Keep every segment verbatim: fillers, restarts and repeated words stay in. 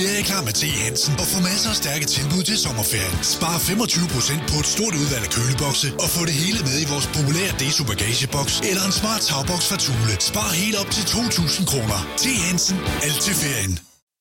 Ferieklar med T. Hansen og få masser af stærke tilbud til sommerferien. Spar femogtyve procent på et stort udvalg af kølebokse og få det hele med i vores populære Deso bagageboks eller en smart tagboks fra Thule. Spar helt op til to tusind kroner. T. Hansen. Alt til ferien.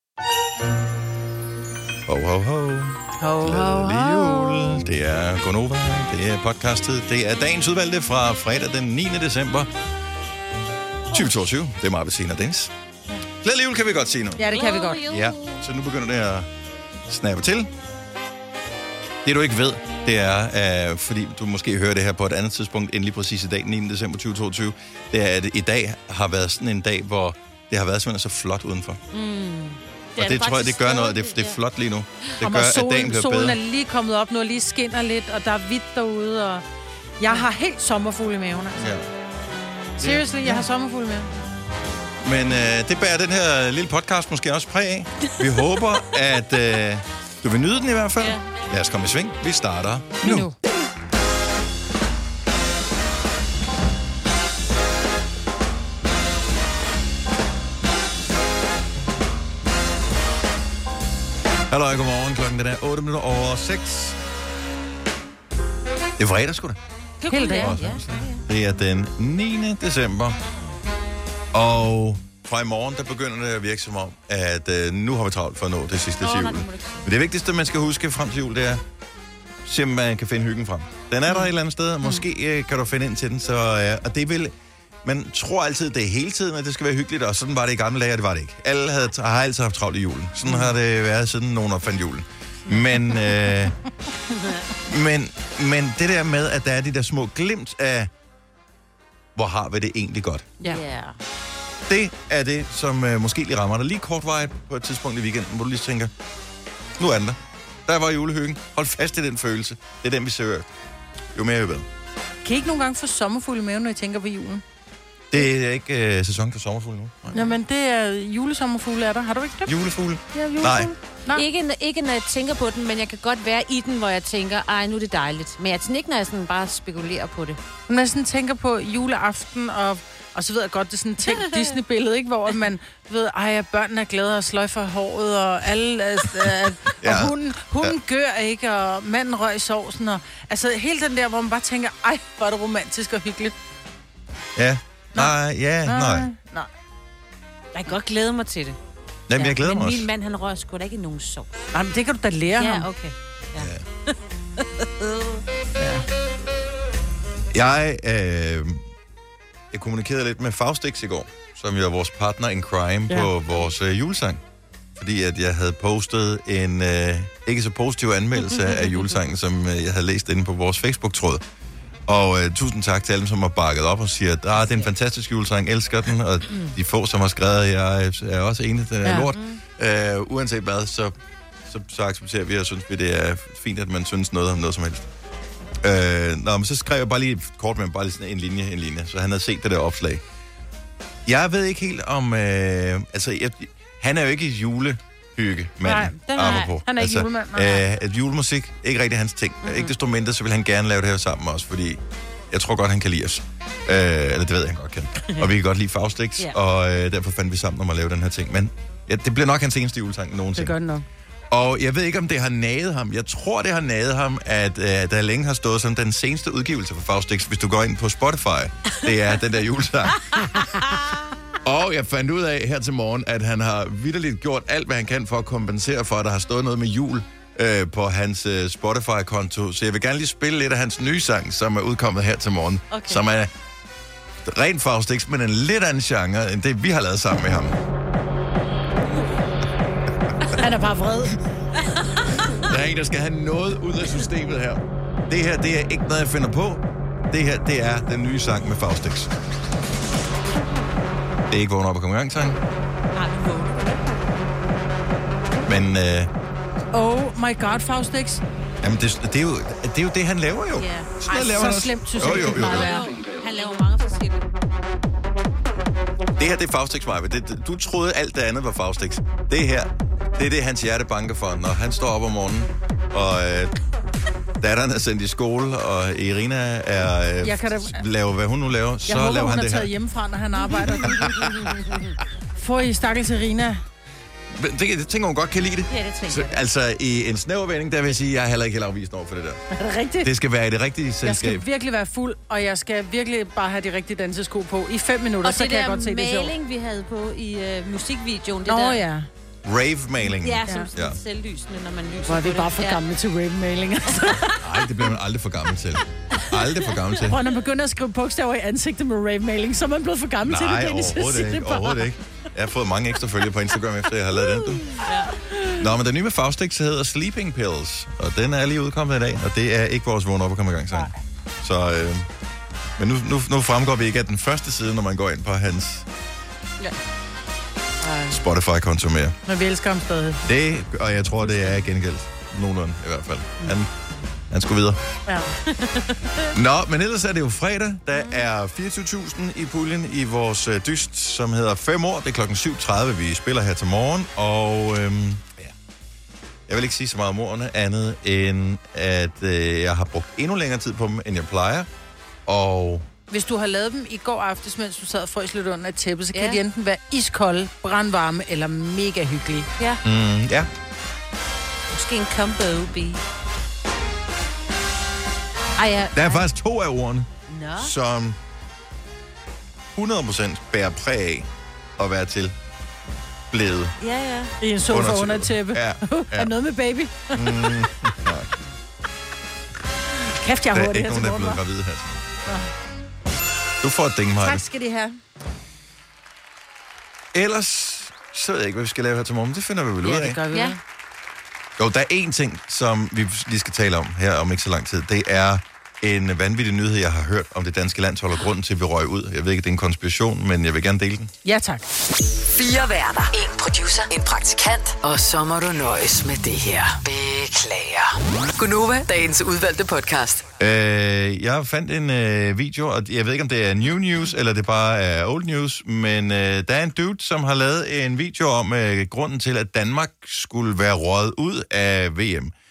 Ho, ho, ho. Ho, ho, Glædelig ho. jul. Det er Gonova. Det er podcastet. Det er dagens udvalgte fra fredag den niende december tyve toogtyve. Det er mig, Bettina Dennis. Glædelig jul kan vi godt sige nu. Ja, det kan vi godt. Ja, så nu begynder det at snappe til. Det du ikke ved, det er, uh, fordi du måske hører det her på et andet tidspunkt end lige præcis i dag, den niende december tyve toogtyve, det er, at i dag har været sådan en dag, hvor det har været simpelthen så flot udenfor. Mm. Det og det, det tror jeg, det gør noget. Det, det er flot lige nu. Det og gør, solen, at dagen bliver solen bedre. er lige kommet op nu og lige skinner lidt, og der er hvidt derude, og jeg har helt sommerfugle i maven, altså. Ja. Seriously, jeg Ja. har sommerfugle i maven. Men øh, det bærer den her lille podcast måske også præg af. Vi håber, at øh, du vil nyde den i hvert fald. Ja. Lad os komme i sving. Vi starter nu. nu. Hallo, godmorgen. Klokken den er otte minutter over seks. Det er fredag, sgu da. Hele dagen. Ja. Det er den niende december. Og fra i morgen, der begynder det at virke som om, at øh, nu har vi travlt for at nå det sidste til jul. Men det vigtigste, man skal huske frem til jul, det er, at man kan finde hyggen frem. Den er der et eller andet sted, og måske øh, kan du finde ind til den. Så, øh, og det vil, man tror altid, det er hele tiden, at det skal være hyggeligt, og sådan var det i gamle dage, og det var det ikke. Alle havde, har altid haft travlt i julen. Sådan har det været, siden nogen opfandt julen. Men, øh, men, men det der med, at der er de der små glimt af, hvor har vi det egentlig godt. Ja. Det er det, som øh, måske lige rammer dig lige kortvarigt på et tidspunkt i weekenden, hvor du lige tænker, nu er den der. Der var julehyggen. Hold fast i den følelse. Det er den, vi søger. Jo mere, jo bedre. Kan I ikke nogle gange få sommerfugle i maven, når I tænker på julen? Det er ikke øh, sæson for sommerfugle nu. Nej. Jamen, det er julesommerfugle, er der. Har du ikke det? Julefugle? Ja, julefugle. Nej. Nej. Ikke, ikke når jeg tænker på den, men jeg kan godt være i den, hvor jeg tænker, ej, nu er det dejligt. Men jeg tænker ikke, når jeg sådan bare spekulerer på det. Når jeg sådan tænker på juleaften, og, og så ved jeg godt, det er sådan et tænkt Disney-billede, ikke? Hvor man ved, ej, børnene er glade og sløjfer håret, og alle, altså, og Ja. hunden, hunden ja. gør ikke, og manden røg i sovsen, og altså hele den der, hvor man bare tænker, ej, hvor er det romantisk og hyggeligt. Ja. Nej. Ja. Nej. Nej. Jeg kan godt glæde mig til det. Jamen, jeg glæder men mig også. min mand, han rører sgu da ikke nogen sov. Nej, men det kan du da lære ham. Ja, okay. Ja. Ja. Jeg, øh, jeg kommunikerede lidt med Faustix i går, som jo er vores partner in crime ja. på vores øh, julesang. Fordi at jeg havde postet en øh, ikke så positiv anmeldelse af julesangen, som øh, jeg havde læst inde på vores Facebook-tråd. Og øh, tusind tak til alle, som har bakket op og siger, at ah, det er en fantastisk julesang, elsker den. Og de få, som har skrevet, jeg er også enig, den er Ja. lort. Øh, uanset hvad, så, så, så accepterer vi, og synes vi, det er fint, at man synes noget om noget som helst. Øh, nå, men så skrev jeg bare lige kort med bare lige sådan en linje, en linje, så han havde set det der opslag. Jeg ved ikke helt om, øh, altså, jeg, han er jo ikke julehygge, mand. Nej, den er- på. han er ikke julemand, nej. Øh, at julemusik, ikke rigtig hans ting. Mm-hmm. Ikke desto mindre, så vil han gerne lave det her sammen med os, fordi jeg tror godt, han kan lide os. Øh, eller det ved jeg, han godt kan. Og vi kan godt lide Faustix, Ja. og øh, derfor fandt vi sammen om at lave den her ting. Men ja, det bliver nok hans eneste julesang nogensinde. Det gør den nok. Og jeg ved ikke, om det har naget ham. Jeg tror, det har naget ham, at øh, der længe har stået som den seneste udgivelse for Faustix, hvis du går ind på Spotify. Det er den der julesang. Og jeg fandt ud af her til morgen, at han har vitterligt gjort alt, hvad han kan for at kompensere for, at der har stået noget med jul øh, på hans øh, Spotify-konto. Så jeg vil gerne lige spille lidt af hans nye sang, som er udkommet her til morgen. Okay. Som er rent Faustix, men en lidt anden genre, end det, vi har lavet sammen med ham. Han er bare vred. Der er en, der skal have noget ud af systemet her. Det her, det er ikke noget, jeg finder på. Det her, det er den nye sang med Faustix. Det er ikke vågen op og komme i gang, sang. Nej, du vågner. Men øh, Oh my god, Faustix. jamen, det, det, er jo, det er jo det, han laver jo. Ja. Sådan noget Ej, laver så han også. slemt, synes jo, jeg jo, ikke, jo, det jo. er. Han laver mange forskellige. Det her, det er Faustix, Maja. Det, det, du troede alt det andet var Faustix. Det her, det er det, hans hjerte banker for, når han står op om morgenen, og øh, datteren er sendt i skole, og Irina er øh, Jeg kan da- laver, hvad hun nu laver, så Jeg håber, laver hun han er det taget her. hjemmefra, når han arbejder. Få I stakkels Irina. det, jeg tænker, hun godt kan lide det. Ja, det tænker så, jeg. Altså, i en snævervending, der vil jeg sige, at jeg er heller ikke helt afvist over for det der. Er det rigtigt? Det skal være i det rigtige selskab. Jeg skal virkelig være fuld, og jeg skal virkelig bare have de rigtige dansesko på. I fem minutter, og så kan jeg godt se det det der sjovt. maling, vi havde på i uh, musikvideoen. Det Nå der, ja. Rave-maling. Ja, som Ja. sådan ja. selvlysende, når man lyser. Hvor er vi på bare det. for gamle til rave-maling. Nej, det bliver man aldrig for gammel til. Aldrig for gammel til. Prøv, når man begynder at skrive bogstaver i ansigtet med rave-maling, så er man blevet for gammel til det. Nej, Dennis. Jeg overhovedet siger ikke. det bare. Overhovedet ikke. Jeg har fået mange ekstra følgere på Instagram, efter jeg har lavet den. Du. Ja. Nå, men den nye med Faustix hedder Sleeping Pills, og den er lige udkommet i dag, og det er ikke vores vågen op og komme i gang sang. Så, øh, men nu, nu, nu fremgår vi ikke af den første side, når man går ind på hans Ja. Spotify-konto mere. Men vi elsker ham stadig. Det, og jeg tror, det er gengældt. Nogenlunde i hvert fald. Han, han skulle videre. Ja. Nå, men ellers er det jo fredag. Der er fireogtyve tusind i puljen i vores øh, dyst, som hedder fem år. Det er klokken syv tredive, vi spiller her til morgen. Og øhm, ja. Jeg vil ikke sige så meget om ordene, andet end at øh, jeg har brugt endnu længere tid på dem, end jeg plejer. Og Hvis du har lavet dem i går aftes, mens du sad og frøs lidt under et tæppe, så kan Ja. de enten være iskolde, brandvarme eller mega hyggelige. Ja, mm, ja, måske en combo B. Ej, ja. der er faktisk to af ordene, Nå. som hundrede procent bærer præg af at være til blevet. Ja, ja. I en sofa Under- under et tæppe. Ja, Er noget med baby? Mm, nej. Kæft, jeg Der er er hurtig ikke her til nogen, der er morgen, blevet hva'? gravid her. Du får et ding, Maja. Tak skal de have. Ellers, så ved jeg ikke, hvad vi skal lave her til morgen. Det finder vi vel ud Ja, af. det gør vi. Ja. Ja. Jo, der er én ting, som vi lige skal tale om her om ikke så lang tid. Det er en vanvittig nyhed, jeg har hørt om det danske landshold og grunden til, at vi røg ud. Jeg ved ikke, det er en konspiration, men jeg vil gerne dele den. Ja, tak. Fire værter. En producer. En praktikant. Og så må du nøjes med det her. Beklager. Gunova, dagens udvalgte podcast. Øh, jeg fandt en øh, video, og jeg ved ikke, om det er new news, eller det bare er old news, men øh, der er en dude, som har lavet en video om øh, grunden til, at Danmark skulle være røget ud af V M.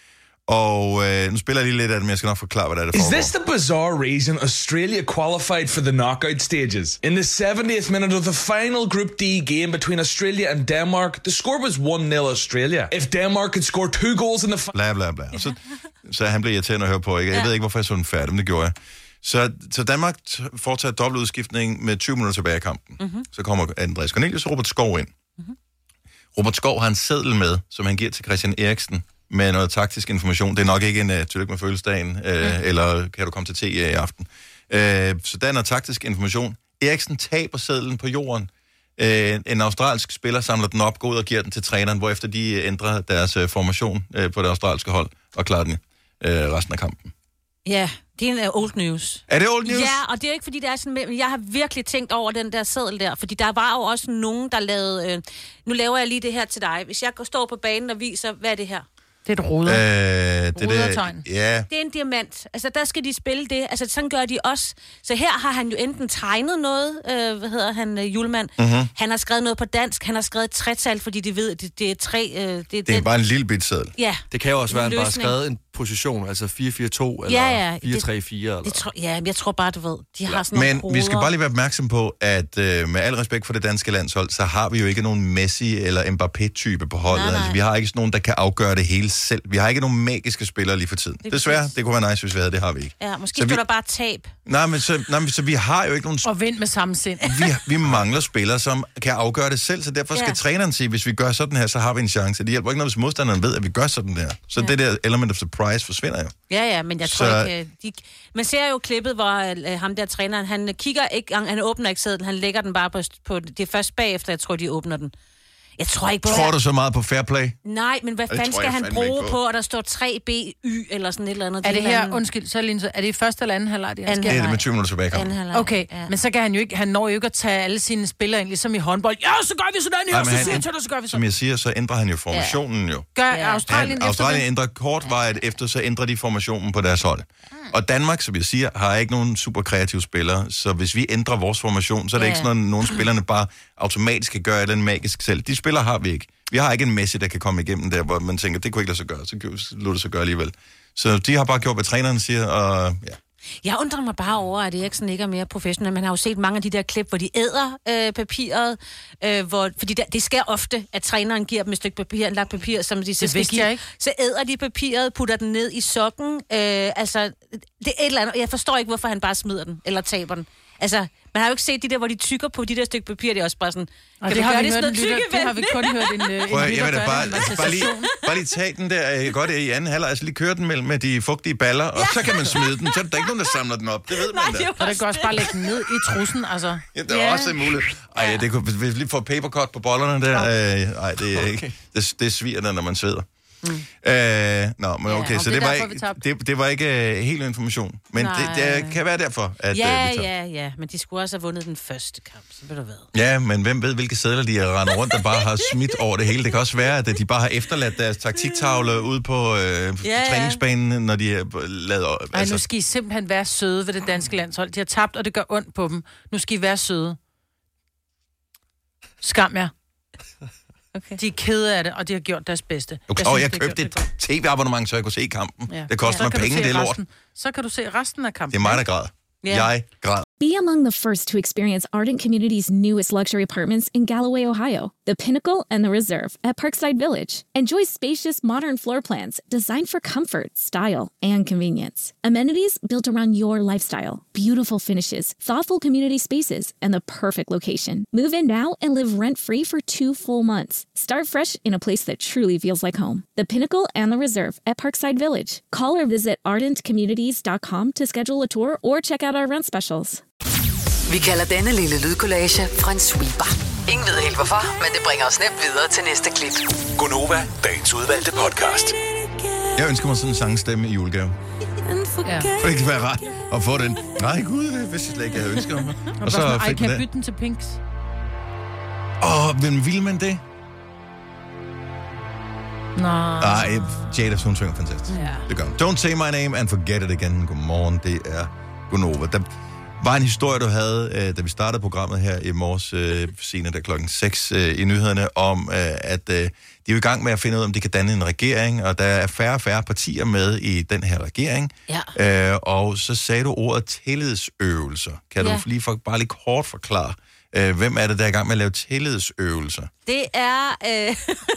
Og øh, nu spiller jeg lige lidt af det, men jeg skal nok forklare, hvad der er, der Is foregår. this the bizarre reason Australia qualified for the knockout stages? In the seventieth minute of the final Group D game between Australia and Denmark, the score was one nil Australia. If Denmark could score two goals in the final... Bla, bla, bla. Og så, så han blev irriterende at høre på, ikke? Jeg ved ikke, hvorfor jeg så den færdig, men det gjorde jeg. Så, så Danmark foretager dobbelt udskiftning med tyve minutter tilbage i kampen. Mm-hmm. Så kommer Andreas Cornelius og Robert Skov ind. Mm-hmm. Robert Skov har en seddel med, som han giver til Christian Eriksen, med noget taktisk information. Det er nok ikke en uh, tillykke med fødselsdagen, uh, mm. eller kan du komme til te i aften. Uh, så der er noget taktisk information. Eriksen taber sedlen på jorden. Uh, en australsk spiller samler den op, går ud og giver den til træneren, hvorefter de ændrer deres uh, formation uh, på det australske hold, og klarer den uh, resten af kampen. Ja, det er en uh, old news. Er det old news? Ja, og det er jo ikke, fordi det er sådan... Men jeg har virkelig tænkt over den der seddel der, fordi der var jo også nogen, der lavede... Øh, nu laver jeg lige det her til dig. Hvis jeg går står på banen og viser, hvad er det her? Det er et ruder. Øh, det Rudertegn. Ja, Det er en diamant. Altså, der skal de spille det. Altså, sådan gør de også. Så her har han jo enten tegnet noget, øh, hvad hedder han, øh, julemand. Mm-hmm. Han har skrevet noget på dansk. Han har skrevet et tretal, fordi de ved, at det, det er tre... Øh, det, det er bare en lille bit seddel. Ja. Det kan jo også være, at han bare har Løsning. skrevet en position, altså fire fire to eller Ja, ja, fire tre fire. Eller... Det tror, ja, men jeg tror bare, du ved, de har sådan nogle Men vi skal koder. bare lige være opmærksom på, at øh, med al respekt for det danske landshold, så har vi jo ikke nogen Messi eller Mbappé-type på holdet. Nej, nej. Altså, vi har ikke nogen, der kan afgøre det hele selv. Vi har ikke nogen magiske spillere lige for tiden. er Desværre, præcis. det kunne være nice, hvis vi havde det, har vi ikke. Ja, måske Så står vi- der bare tab. Nej, men så, nej, men så vi har jo ikke nogen... Og vind med samme sind. Vi, vi mangler spillere, som kan afgøre det selv, så derfor skal Ja. træneren sige, hvis vi gør sådan her, så har vi en chance. Det hjælper ikke noget, hvis modstanderen ved, at vi gør sådan der. Så ja. det der element of surprise forsvinder jo. Ja, ja, men jeg tror Så- ikke... øh, De... Man ser jo klippet, hvor øh, ham der træneren, han kigger ikke, han åbner ikke sædlen, han lægger den bare på, på... Det er først bagefter, jeg tror, de åbner den. Jeg tror ikke på... Tror du så meget på fair play? Nej, men hvad det fanden tror skal jeg han fandme ikke bruge på. på, at der står tre B Y eller sådan et eller andet? Er det et eller her, andet- undskyld, så lige, så er det i første eller anden halvleg, det her Anden sker? Det er det Nej. med tyve minutter tilbage i kampen. Anden halvleg, Okay, ja. men så kan han jo ikke, han når jo ikke at tage alle sine spillere ind, ligesom i håndbold. Ja, så gør vi sådan her, Nej, men så han- siger jeg til dig, så gør vi Som sådan. jeg siger, så ændrer han jo formationen jo. Gør Ja. Australien Han, efter Australien det? ændrer kortvarigt efter, så ændrer de formationen på deres hold. Og Danmark, som jeg siger, har ikke nogen super kreative spillere, så hvis vi ændrer vores formation, så er det Ja. ikke sådan, at nogle spillerne bare automatisk kan gøre den magisk selv. De spillere har vi ikke. Vi har ikke en Messi, der kan komme igennem der, hvor man tænker, det kunne ikke lade sig gøre, så lad det sig gøre alligevel. Så de har bare gjort, hvad træneren siger, og ja, Jeg undrer mig bare over, at Eriksen ikke er mere professionel. Man har jo set mange af de der klip, hvor de æder øh, papiret. Øh, hvor, fordi der, det sker ofte, at træneren giver dem et stykke papir, en lagt papir, som de så skal give. Så æder de papiret, putter den ned i sokken. Øh, altså, det er et eller andet. Jeg forstår ikke, hvorfor han bare smider den, eller taber den. Altså, man har jo ikke set de der, hvor de tykker på de der stykke papir. Det er også bare sådan... Og det, har vi det, noget lytter, det har vi kun hørt en, en Prøv, jeg vil da bare, altså, bare, lige, bare lige tage den der, jeg godt i anden halvleg, altså lige køre den mellem med de fugtige baller, og ja. Så kan man smide den. Så er der ikke nogen, der samler den op. Det ved man da. Og det kan også bare lægge den ned i trussen, altså. Ja, det er ja. Også muligt. Ej, det kunne, hvis vi lige får papercut på bollerne der, øh, ej, det er ikke... Det, det sviger der, når man sveder. Mm. Øh, nå, men okay, ja, så det, det, var ikke, det, det var ikke uh, helt information. Men det, det kan være derfor, at ja, uh, vi ja, ja, men de skulle også have vundet den første kamp, så ved du hvad. Ja, men hvem ved, hvilke sædler de render rundt, der bare har smidt over det hele. Det kan også være, at de bare har efterladt deres taktiktavle ude på uh, ja, træningsbanen, når de har lavet... Altså... Ej, nu skal I simpelthen være søde ved det danske landshold. De har tabt, og det gør ondt på dem. Nu skal I være søde. Skam jer. Okay. De er kede af det, og de har gjort deres bedste. Okay. Jeg, synes, jeg købte et tv-abonnement, så jeg kunne se kampen. Ja. Det koster ja, mig penge, det er lort. Resten. Så kan du se resten af kampen. Det er mig, der græd. Yeah. Jeg græd. Be among the first to experience Ardent Community's newest luxury apartments in Galloway, Ohio, The Pinnacle and The Reserve at Parkside Village. Enjoy spacious, modern floor plans designed for comfort, style, and convenience. Amenities built around your lifestyle. Beautiful finishes, thoughtful community spaces, and the perfect location. Move in now and live rent-free for two full months. Start fresh in a place that truly feels like home. The Pinnacle and The Reserve at Parkside Village. Call or visit ardent communities dot com to schedule a tour or check out our rent specials. Vi kalder denne lille lydkollage en sweeper. Ingen ved helt hvorfor, men det bringer os nemt videre til næste klip. Gonova, dagens udvalgte podcast. Jeg ønsker mig sådan en sangstemme i julegave. Ja. For det kan være rart at få den. Nej, gud, det vidste jeg slet ikke, jeg havde ønsket mig. Og, og så sådan, fik kan jeg bytte den til Pinks? Åh, hvem vil man det? Nej. Nej, Jada, hun synger fantastisk. Ja. Det gør hun. Don't say my name and forget it again. Godmorgen, det er Gonova. Der var en historie, du havde, da vi startede programmet her i morges, senere der klokken seks i nyhederne, om, at de er jo i gang med at finde ud af, om de kan danne en regering, og der er færre og færre partier med i den her regering. Ja. Og så sagde du ordet tillidsøvelser. Kan ja. du lige for, bare lige kort forklare, hvem er det, der er i gang med at lave tillidsøvelser? Det er... Øh...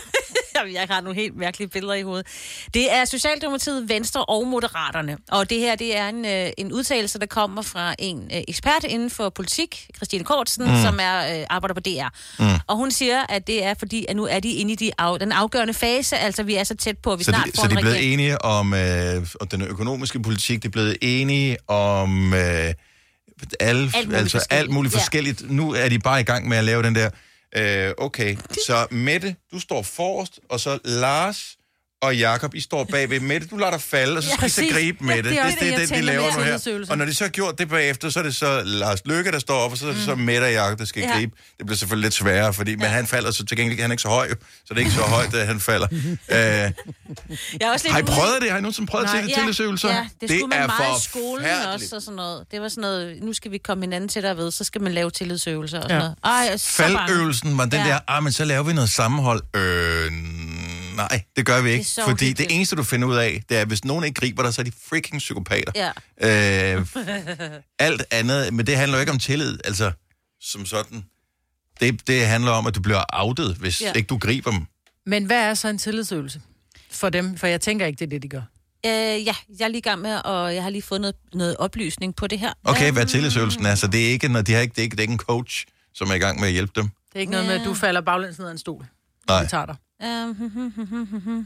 Jeg har nogle helt mærkelige billeder i hovedet. Det er Socialdemokratiet, Venstre og Moderaterne. Og det her, det er en, øh, en udtalelse, der kommer fra en øh, ekspert inden for politik, Christine Kortsen, mm. som er øh, arbejder på D R. Mm. Og hun siger, at det er fordi, at nu er de inde i de af, den afgørende fase, altså vi er så tæt på, at vi så snart de, får så en de er blevet regering. enige om, øh, om den økonomiske politik, de er blevet enige om... Øh, Alle, alt muligt altså alt muligt forskelligt. Ja. Nu er de bare i gang med at lave den der... Øh, okay, så Mette, du står forrest, og så Lars og Jakob, I står bagved. Mette, du lader dig falde, og så skal ja, I så gribe Mette. Ja, det er det, det, det, det de laver nu her. Og når de så har gjort det bagefter, så er det så Lars Løkke, der står op, og så er det mm. så Mette og Jakob, der skal ja. gribe. Det bliver selvfølgelig lidt sværere, fordi, ja. men han falder så til gengæld, han er ikke så høj, så det er ikke så højt, at han falder. øh, jeg også har I prøvet det? Har I nogensinde prøvet til det tillidsøvelser? Ja, det skulle det man meget i skolen også, og sådan noget. Det var sådan noget, nu skal vi komme hinanden til der ved, så skal man lave tillidsøvelser og sådan ja. noget. Ej, faldøvelsen var den ja. der, ah, men så laver vi noget sammenhold. Øh, nej, det gør vi ikke, det fordi hyggeligt. Det eneste, du finder ud af, det er, at hvis nogen ikke griber dig, så er de freaking psykopater. Ja. Øh, alt andet, men det handler jo ikke om tillid, altså, som sådan. Det, det handler om, at du bliver outet, hvis ja. ikke du griber dem. Men hvad er så en tillidsøvelse for dem? For jeg tænker ikke, det er det, de gør. Øh, ja, jeg er lige i gang med, og jeg har lige fået noget, noget oplysning på det her. Okay, hvad tillidsøvelsen er, så det er ikke, når de har ikke, det er ikke, det er ikke en coach, som er i gang med at hjælpe dem. Det er ikke noget med, at du falder baglæns ned ad en stol. Nej. De tager dig. Um, hm, hm, hm, hm, hm.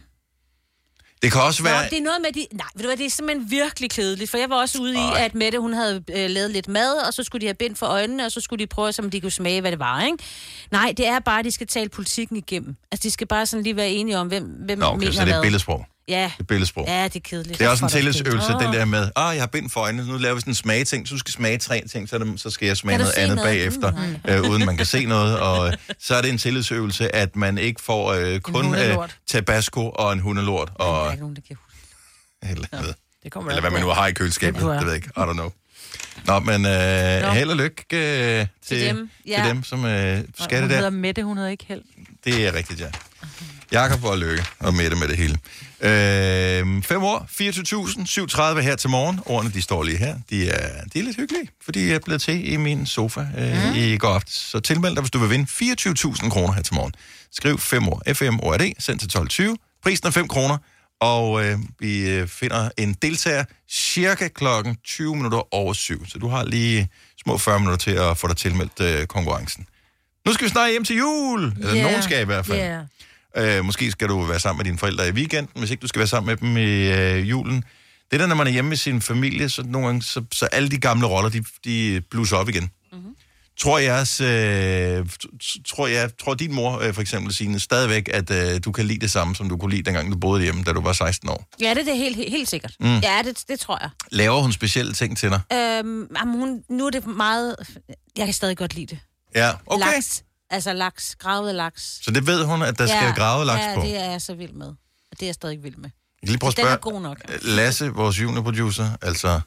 Det kan også være... Nå, det er noget med de... Nej, ved du hvad, det er simpelthen virkelig kedeligt, for jeg var også ude Ej. i, at Mette, hun havde øh, lavet lidt mad, og så skulle de have bind for øjnene, og så skulle de prøve, om de kunne smage, hvad det var, ikke? Nej, det er bare, at de skal tale politikken igennem. Altså, de skal bare sådan lige være enige om, hvem, hvem Nå, okay, mener så det er hvad. billedsprog. Ja. Det er billedsprog. Ja, det er kedeligt. Det er også en tillidsøvelse, den der med, ah, jeg har bind for øjnene, nu laver vi sådan en smageting, så du skal smage tre ting, så, det, så skal jeg smage noget andet noget? bagefter, mm. øh, uden man kan se noget, og så er det en tillidsøvelse, at man ikke får øh, kun øh, tabasco og en hundelort. Og, der er ikke nogen, der kan eller, ja, det kommer eller hvad man nu har i køleskabet, det, det ved jeg ikke, I don't know. Nå, men øh, held og lykke øh, til, til, dem. Ja. til dem, som øh, skal det der. Hun hedder Mette, hun hedder ikke held. Det er rigtigt, ja. Jakob og Lykke og Mette med det hele. Øh, fem år, fireogtyve tusind, syv tredive her til morgen. Ordene, de står lige her. De er, de er lidt hyggelige, fordi jeg er blevet til i min sofa øh, mm. i går aftes. Så tilmeld dig, hvis du vil vinde fireogtyve tusind kroner her til morgen. Skriv fem år, F M O R D, send til tolv tyve. Prisen er fem kroner, og øh, vi finder en deltager cirka klokken tyve minutter over syv. Så du har lige små fyrre minutter til at få dig tilmeldt øh, konkurrencen. Nu skal vi snart hjem til jul. Eller yeah. nogen skal i hvert fald. Yeah. Øh, måske skal du være sammen med dine forældre i weekenden, hvis ikke du skal være sammen med dem i øh, julen. Det der, når man er hjemme med sin familie, så nogle gange, så, så alle de gamle roller, de, de blusser op igen. Mm-hmm. Tror jeres, øh, tror jeg, tror din mor øh, for eksempel, Signe, stadigvæk, at øh, du kan lide det samme, som du kunne lide, dengang du boede hjemme, da du var seksten år? Ja, det er det helt, helt, helt sikkert. Mm. Ja, det, det tror jeg. Laver hun specielle ting til dig? Øhm, hun, nu er det meget... Jeg kan stadig godt lide det. Ja, okay. Laks. Altså laks, gravet laks. Så det ved hun, at der ja, skal gravet laks ja, på? Ja, det er jeg så vild med. Og det er jeg stadig vild med. Jeg kan lige prøve at spørge, den er god nok. Lasse, vores juniorproducer, altså,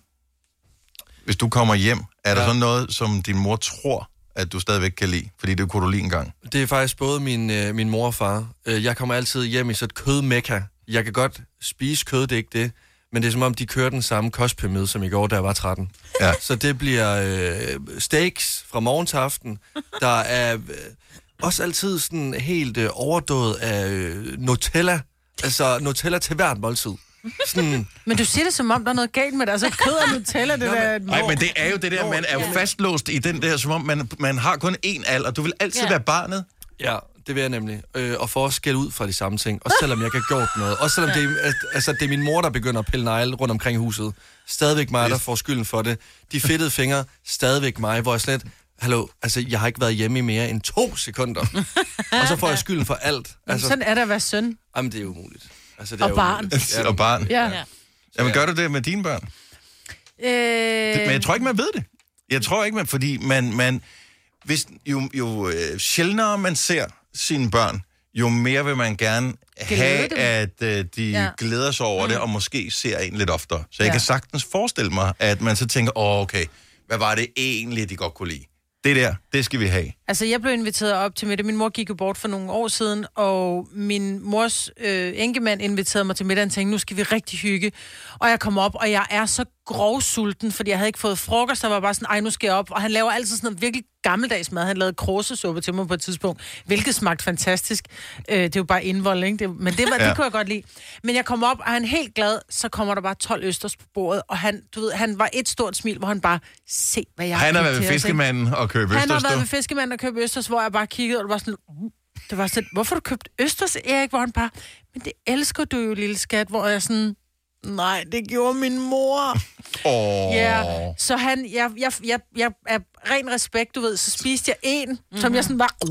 hvis du kommer hjem, er der ja. så noget, som din mor tror, at du stadigvæk kan lide? Fordi det kunne du lide engang. Det er faktisk både min, øh, min mor og far. Jeg kommer altid hjem i sådan et kødmekka. Jeg kan godt spise kød, det er ikke det. Men det er som om, de kører den samme kostpyramide, som i går, da jeg var tretten. Ja. Så det bliver øh, steaks fra morgen til aften. Der er øh, også altid sådan helt øh, overdået af øh, Nutella. Altså Nutella til hvert måltid. Sådan... Men du siger det, som om der er noget galt med det. Altså kød og Nutella, det der... Nej, men det er jo det der, man er jo fastlåst i den der, som om man, man har kun én alder. Du vil altid ja. være barnet. Ja, det vil jeg nemlig. Øh, og for at skælde ud fra de samme ting. Også selvom jeg ikke har gjort noget. Også selvom ja. det, er, altså, det er min mor, der begynder at pille negle rundt omkring huset. Stadigvæk mig, der får skylden for det. De fedtede fingre, stadigvæk mig, hvor jeg slet... Hallo, altså, jeg har ikke været hjemme i mere end to sekunder. Og så får jeg skylden for alt. Altså, sådan er der at være søn. Jamen, det er umuligt. Altså, det er og barn. Ja, og barn. Ja. ja. Jamen, gør du det med dine børn? Øh... Det, men jeg tror ikke, man ved det. Jeg tror ikke, man... Fordi man... man hvis, jo jo øh, sjældnere man ser sine børn, jo mere vil man gerne have, at øh, de ja. glæder sig over mm. det, og måske ser en lidt oftere. Så jeg ja. kan sagtens forestille mig, at man så tænker, åh, oh, okay, hvad var det egentlig, de godt kunne lide? Det der, det skal vi have. Altså, jeg blev inviteret op til middag. Min mor gik jo bort for nogle år siden, og min mors øh, enkemand inviterede mig til middag og tænkte, nu skal vi rigtig hygge. Og jeg kom op, og jeg er så grovsulten, fordi jeg havde ikke fået frokost, der var bare sådan, ej, nu skal jeg op. Og han laver altid sådan noget virkelig gammeldags mad. Han lavede kråsesuppe til mig på et tidspunkt, hvilket smagte fantastisk. Øh, det er jo bare indvold, ikke? Det, men det, var, ja. det kunne jeg godt lide. Men jeg kom op, og han er helt glad, så kommer der bare tolv østers på bordet, og han, du ved, han var et stort smil, hvor han bare, se hvad jeg har Han har været ved fiskemanden og købt østers. Han har været ved fiskemanden og købt østers, hvor jeg bare kiggede, og det var sådan, uh, det var sådan, hvorfor har du købt østers, Erik? Hvor han bare, men det elsker du jo, lille skat, hvor jeg sådan, nej, det gjorde min mor. Oh. Ja, så han, jeg, jeg, jeg, jeg er ren respekt, du ved, så spiste jeg en, mm-hmm. som jeg sådan var...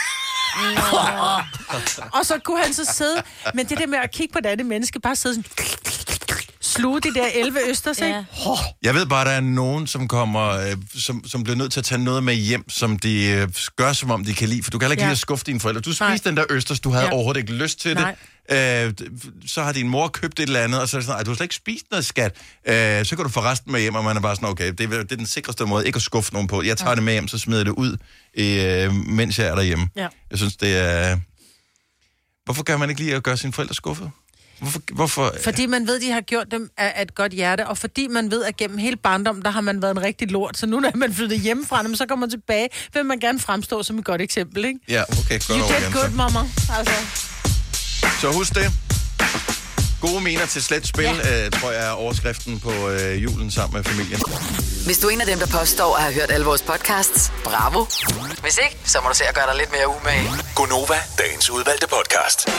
Og så kunne han så sidde, men det der med at kigge på det andet menneske, bare sidde sådan... sluge de der elleve østers, ikke? Ja. Jeg ved bare, der er nogen, som kommer, øh, som, som bliver nødt til at tage noget med hjem, som de øh, gør, som om de kan lide. For du kan heller ikke ja. lide at skuffe dine forældre. Du spiste den der østers, du havde ja. overhovedet ikke lyst til Nej. det. Øh, så har din mor købt et eller andet, og så er det sådan, du har slet ikke spist noget, skat. Øh, så kan du få resten med hjem, og man er bare sådan, okay, det er, det er den sikreste måde ikke at skuffe nogen på. Jeg tager ja. det med hjem, så smider det ud, øh, mens jeg er derhjemme. Ja. Jeg synes, det er... Hvorfor kan man ikke lide at gøre sine forældre skuffet? Hvorfor, hvorfor? Fordi man ved, de har gjort dem af et godt hjerte, og fordi man ved, at gennem hele barndommen, der har man været en rigtig lort. Så nu, når man flyttet hjemmefra dem, så kommer man tilbage, vil man gerne fremstå som et godt eksempel, ikke? Ja, okay, godt you over get good, mama. Altså. Så husk det. Gode miner til slet spil, ja. øh, tror jeg er overskriften på øh, julen sammen med familien. Hvis du er en af dem, der påstår at have hørt alle vores podcasts, bravo. Hvis ikke, så må du se at gøre dig lidt mere umage. Gonova, dagens udvalgte podcast.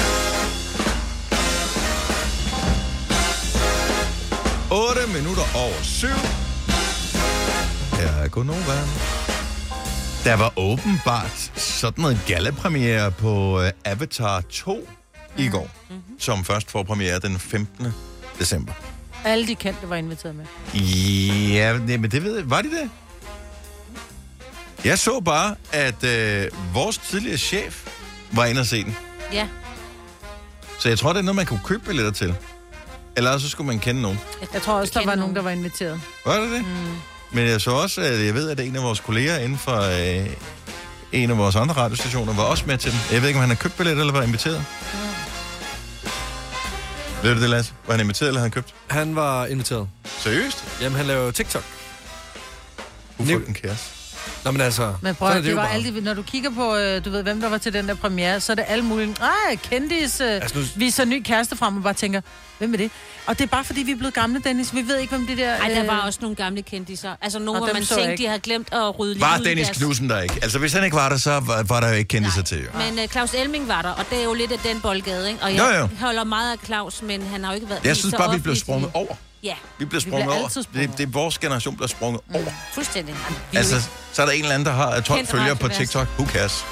otte minutter over syv. Her er Gonova. Der var åbenbart sådan noget gallapremiere på uh, Avatar to i går, mm-hmm. som først får premiere den femtende december. Alle de kendte var inviteret med. Ja, men det ved jeg. Var de det? Jeg så bare, at uh, vores tidligere chef var inde og se den. Ja. Så jeg tror, det er noget, man kunne købe billetter til. Eller så skulle man kende nogen. Jeg tror også, der var nogen, der var inviteret. Var det det? Mm. Men jeg så også, at jeg ved, at det er en af vores kolleger inden for, øh, en af vores andre radiostationer, var også med til den. Jeg ved ikke, om han har købt billet eller var inviteret. Ja. Ved du det, Lasse? Var han inviteret, eller havde han købt? Han var inviteret. Seriøst? Jamen, han laver TikTok. Ufunden kæreste. Nå, men altså... Men prøv, det, det var bare... altid, når du kigger på, øh, du ved, hvem der var til den der premiere, så er det alle mulige, ej, kendis, øh, altså, nu... viser ny kæreste frem og bare tænker, hvem er det? Og det er bare, fordi vi er blevet gamle, Dennis. Vi ved ikke, hvem det der... Nej, øh... der var også nogle gamle kendiser. Altså, nogle, hvor man tænkte, de havde glemt at rydde lige var ud Dennis deres... Knudsen der ikke? Altså, hvis han ikke var der, så var, var der jo ikke kendiser til. Jo. Men uh, Claus Elming var der, og det er jo lidt af den boldgade, ikke? Og jeg jo, jo. holder meget af Claus, men han har jo ikke været... Jeg synes bare, vi blev sprunget over. Ja. Vi bliver sprunget vi over. sprunget. Det, det er vores generation, der er sprunget mm. over. Fuldstændig. Altså, så er der en eller anden, der har tolv følgere på TikTok. Who cares?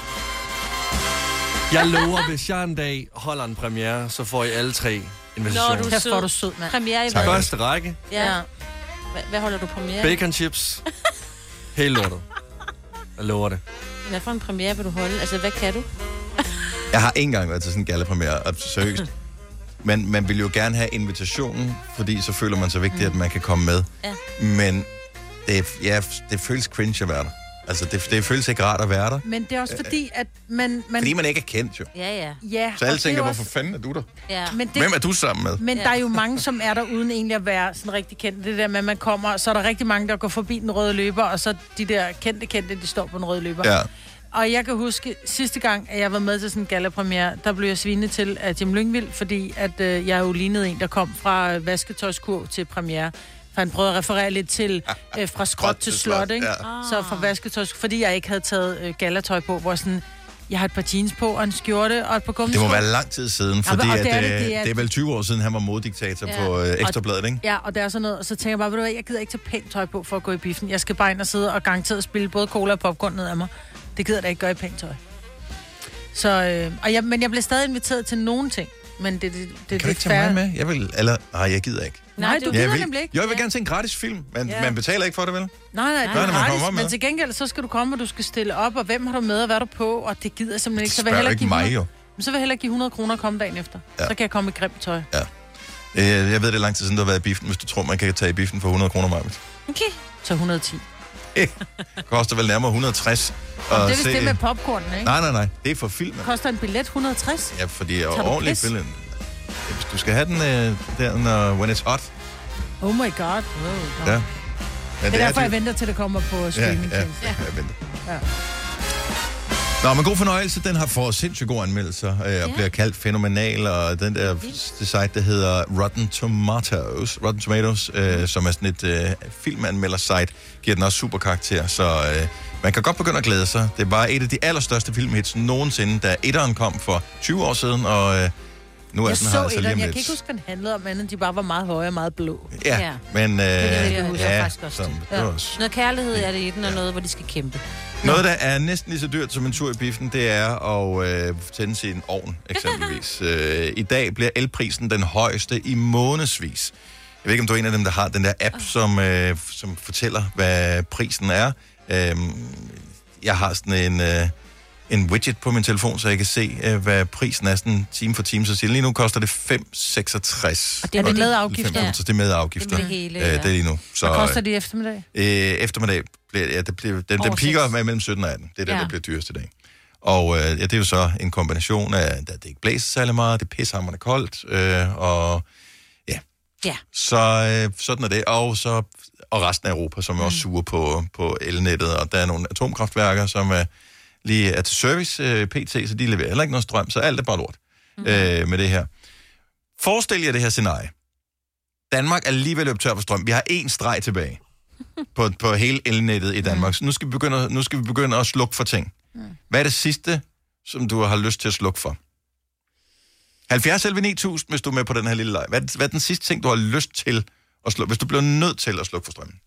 Jeg lover, hvis jeg en dag holder en premiere, så får I alle tre invitationer. Når du Her sød. får du sød, mand. Premiere i Tak. hvad? Første række. Ja. Hva- Hvad holder du premiere? Bacon chips. Helt lortet. Jeg lover det. Hvad for en premiere vil du holde? Altså, hvad kan du? Jeg har ikke engang været til sådan en gallepremiere, og seriøst. Men man vil jo gerne have invitationen, fordi så føler man sig vigtigt, at man kan komme med. Ja. Men det, ja, det føles cringe at være der. Altså, det, det føles ikke rart at være der. Men det er også fordi, at man... man Fordi man ikke er kendt, jo. Ja, ja. ja, Så alle og tænker, det er hvorfor fanden er du der? ja. Men, det, Hvem er du sammen med? men Ja. der er jo mange, som er der uden egentlig at være sådan rigtig kendt. Det der med, at man kommer, så er der rigtig mange, der går forbi den røde løber, og så de der kendte kendte, de står på den røde løber. Ja. Og jeg kan huske, sidste gang, at jeg var med til sådan en gallapremiere, der blev jeg svinet til af Jim Lyngvild, fordi at, øh, jeg jo lignede en, der kom fra øh, vasketøjskurv til premiere. For han prøvede at referere lidt til øh, fra skråt til slot, ikke? Ja. Så fra vasketøjs, fordi jeg ikke havde taget øh, gallatøj på, hvor sådan, jeg har et par jeans på, og en skjorte, og et par gummisko. Det må være lang tid siden, fordi og at, det er det, det, det er- det er vel tyve år siden, han var moddiktator Ja. på øh, Ekstrabladet, ikke? Ja, og der er sådan noget, og så tænker jeg bare, ved du hvad, jeg gider ikke tage pænt tøj på for at gå i biffen. Jeg skal bare ind og sidde og garanteret spille både cola og popcorn ned af mig. Det gider jeg da ikke gøre i pænt tøj. Så, øh, og jeg, men jeg blev stadig inviteret til nogle ting. Men det, det, det, Kan det du ikke tage mig med? Jeg vil, eller, nej, jeg gider ikke. Nej, du Jeg gider vil, nemlig ikke. jo, jeg vil gerne se en gratis film, men Ja. man betaler ikke for det, vel? Nej, nej, det Gør er det, man kommer gratis, med. men til gengæld, så skal du komme, og du skal stille op, og hvem har du med, og hvad er du på, og det gider jeg simpelthen ikke. Så vil jeg Spørg heller ikke give mig, hundrede jo. Men så vil jeg heller give hundrede kroner og komme dagen efter. Ja. Så kan jeg komme i grimt tøj. Øh, Jeg ved, det er lang tid siden, du har været i biffen, hvis du tror, man kan tage i biffen for hundrede kroner, Marvitt. Okay. Så hundrede og ti. Det koster vel nærmere hundrede og tres. Det er vist det med popcornen, ikke? Nej, nej, nej. Det er for filmen. Koster en billet hundrede og tres? Ja, fordi det er Tager du ordentligt pis? billede. Ja, hvis du skal have den øh, der, når, when it's hot. Oh my god. Wow. Ja. Ja, Men det er derfor, dyrt. jeg venter til det kommer på Ja, streaming. ja, Ja, ja, jeg venter. Ja. Nå, men god fornøjelse. Den har fået sindssygt gode anmeldelser, øh, og Ja. bliver kaldt fænomenal, og den der det site, der hedder Rotten Tomatoes, Rotten Tomatoes, øh, som er sådan et øh, filmanmelder-site, giver den også super karakter, så øh, man kan godt begynde at glæde sig. Det var et af de allerstørste filmhits nogensinde, da etteren kom for tyve år siden, og øh, nu er Jeg den så her altså et, lige om jeg lidt. kan ikke huske, hvad den handlede om, men de bare var meget høje og meget blå. Ja, Ja. men øh, det kan jeg ja, faktisk også som, til. det var også. Noget kærlighed er det i den, og noget, hvor de skal kæmpe. Noget, der er næsten lige så dyrt som en tur i biffen, det er at øh, tænde sin ovn, eksempelvis. øh, I dag bliver elprisen den højeste i månedsvis. Jeg ved ikke, om du er en af dem, der har den der app, som, øh, som fortæller, hvad prisen er. Øh, jeg har sådan en, øh, en widget på min telefon, så jeg kan se, øh, hvad prisen er sådan time for time. Så siger lige nu koster det fem seksogtres. Og det er det med afgifter? Ja. Det er med afgifter. Det er det hele, Øh, ja. det er lige nu. Så, Hvad koster de i eftermiddag? Øh, eftermiddag bliver, ja, det bliver, den, den Over piker seks. med mellem sytten og atten. Det er den, Ja. der bliver dyrest i dag. Og øh, ja, det er jo så en kombination af, at det ikke blæser særlig meget, det er pissehamrende koldt, øh, og ja. Ja. Så øh, sådan er det. Og, så, og resten af Europa, som er også suger på, på elnettet, og der er nogle atomkraftværker, som er, lige er til service øh, P T, så de leverer heller ikke noget strøm, så alt er bare lort mm. øh, med det her. Forestil jer det her scenarie. Danmark er alligevel løbet tør for strøm. Vi har én streg tilbage på, på hele elnettet i Danmark. Så nu skal vi begynde, nu skal vi begynde at slukke for ting. Hvad er det sidste, som du har lyst til at slukke for? halvfjerds elleve ni tusind, hvis du er med på den her lille leg. Hvad, er- hvad er den sidste ting, du har lyst til at slukke, hvis du bliver nødt til at slukke for strømmen?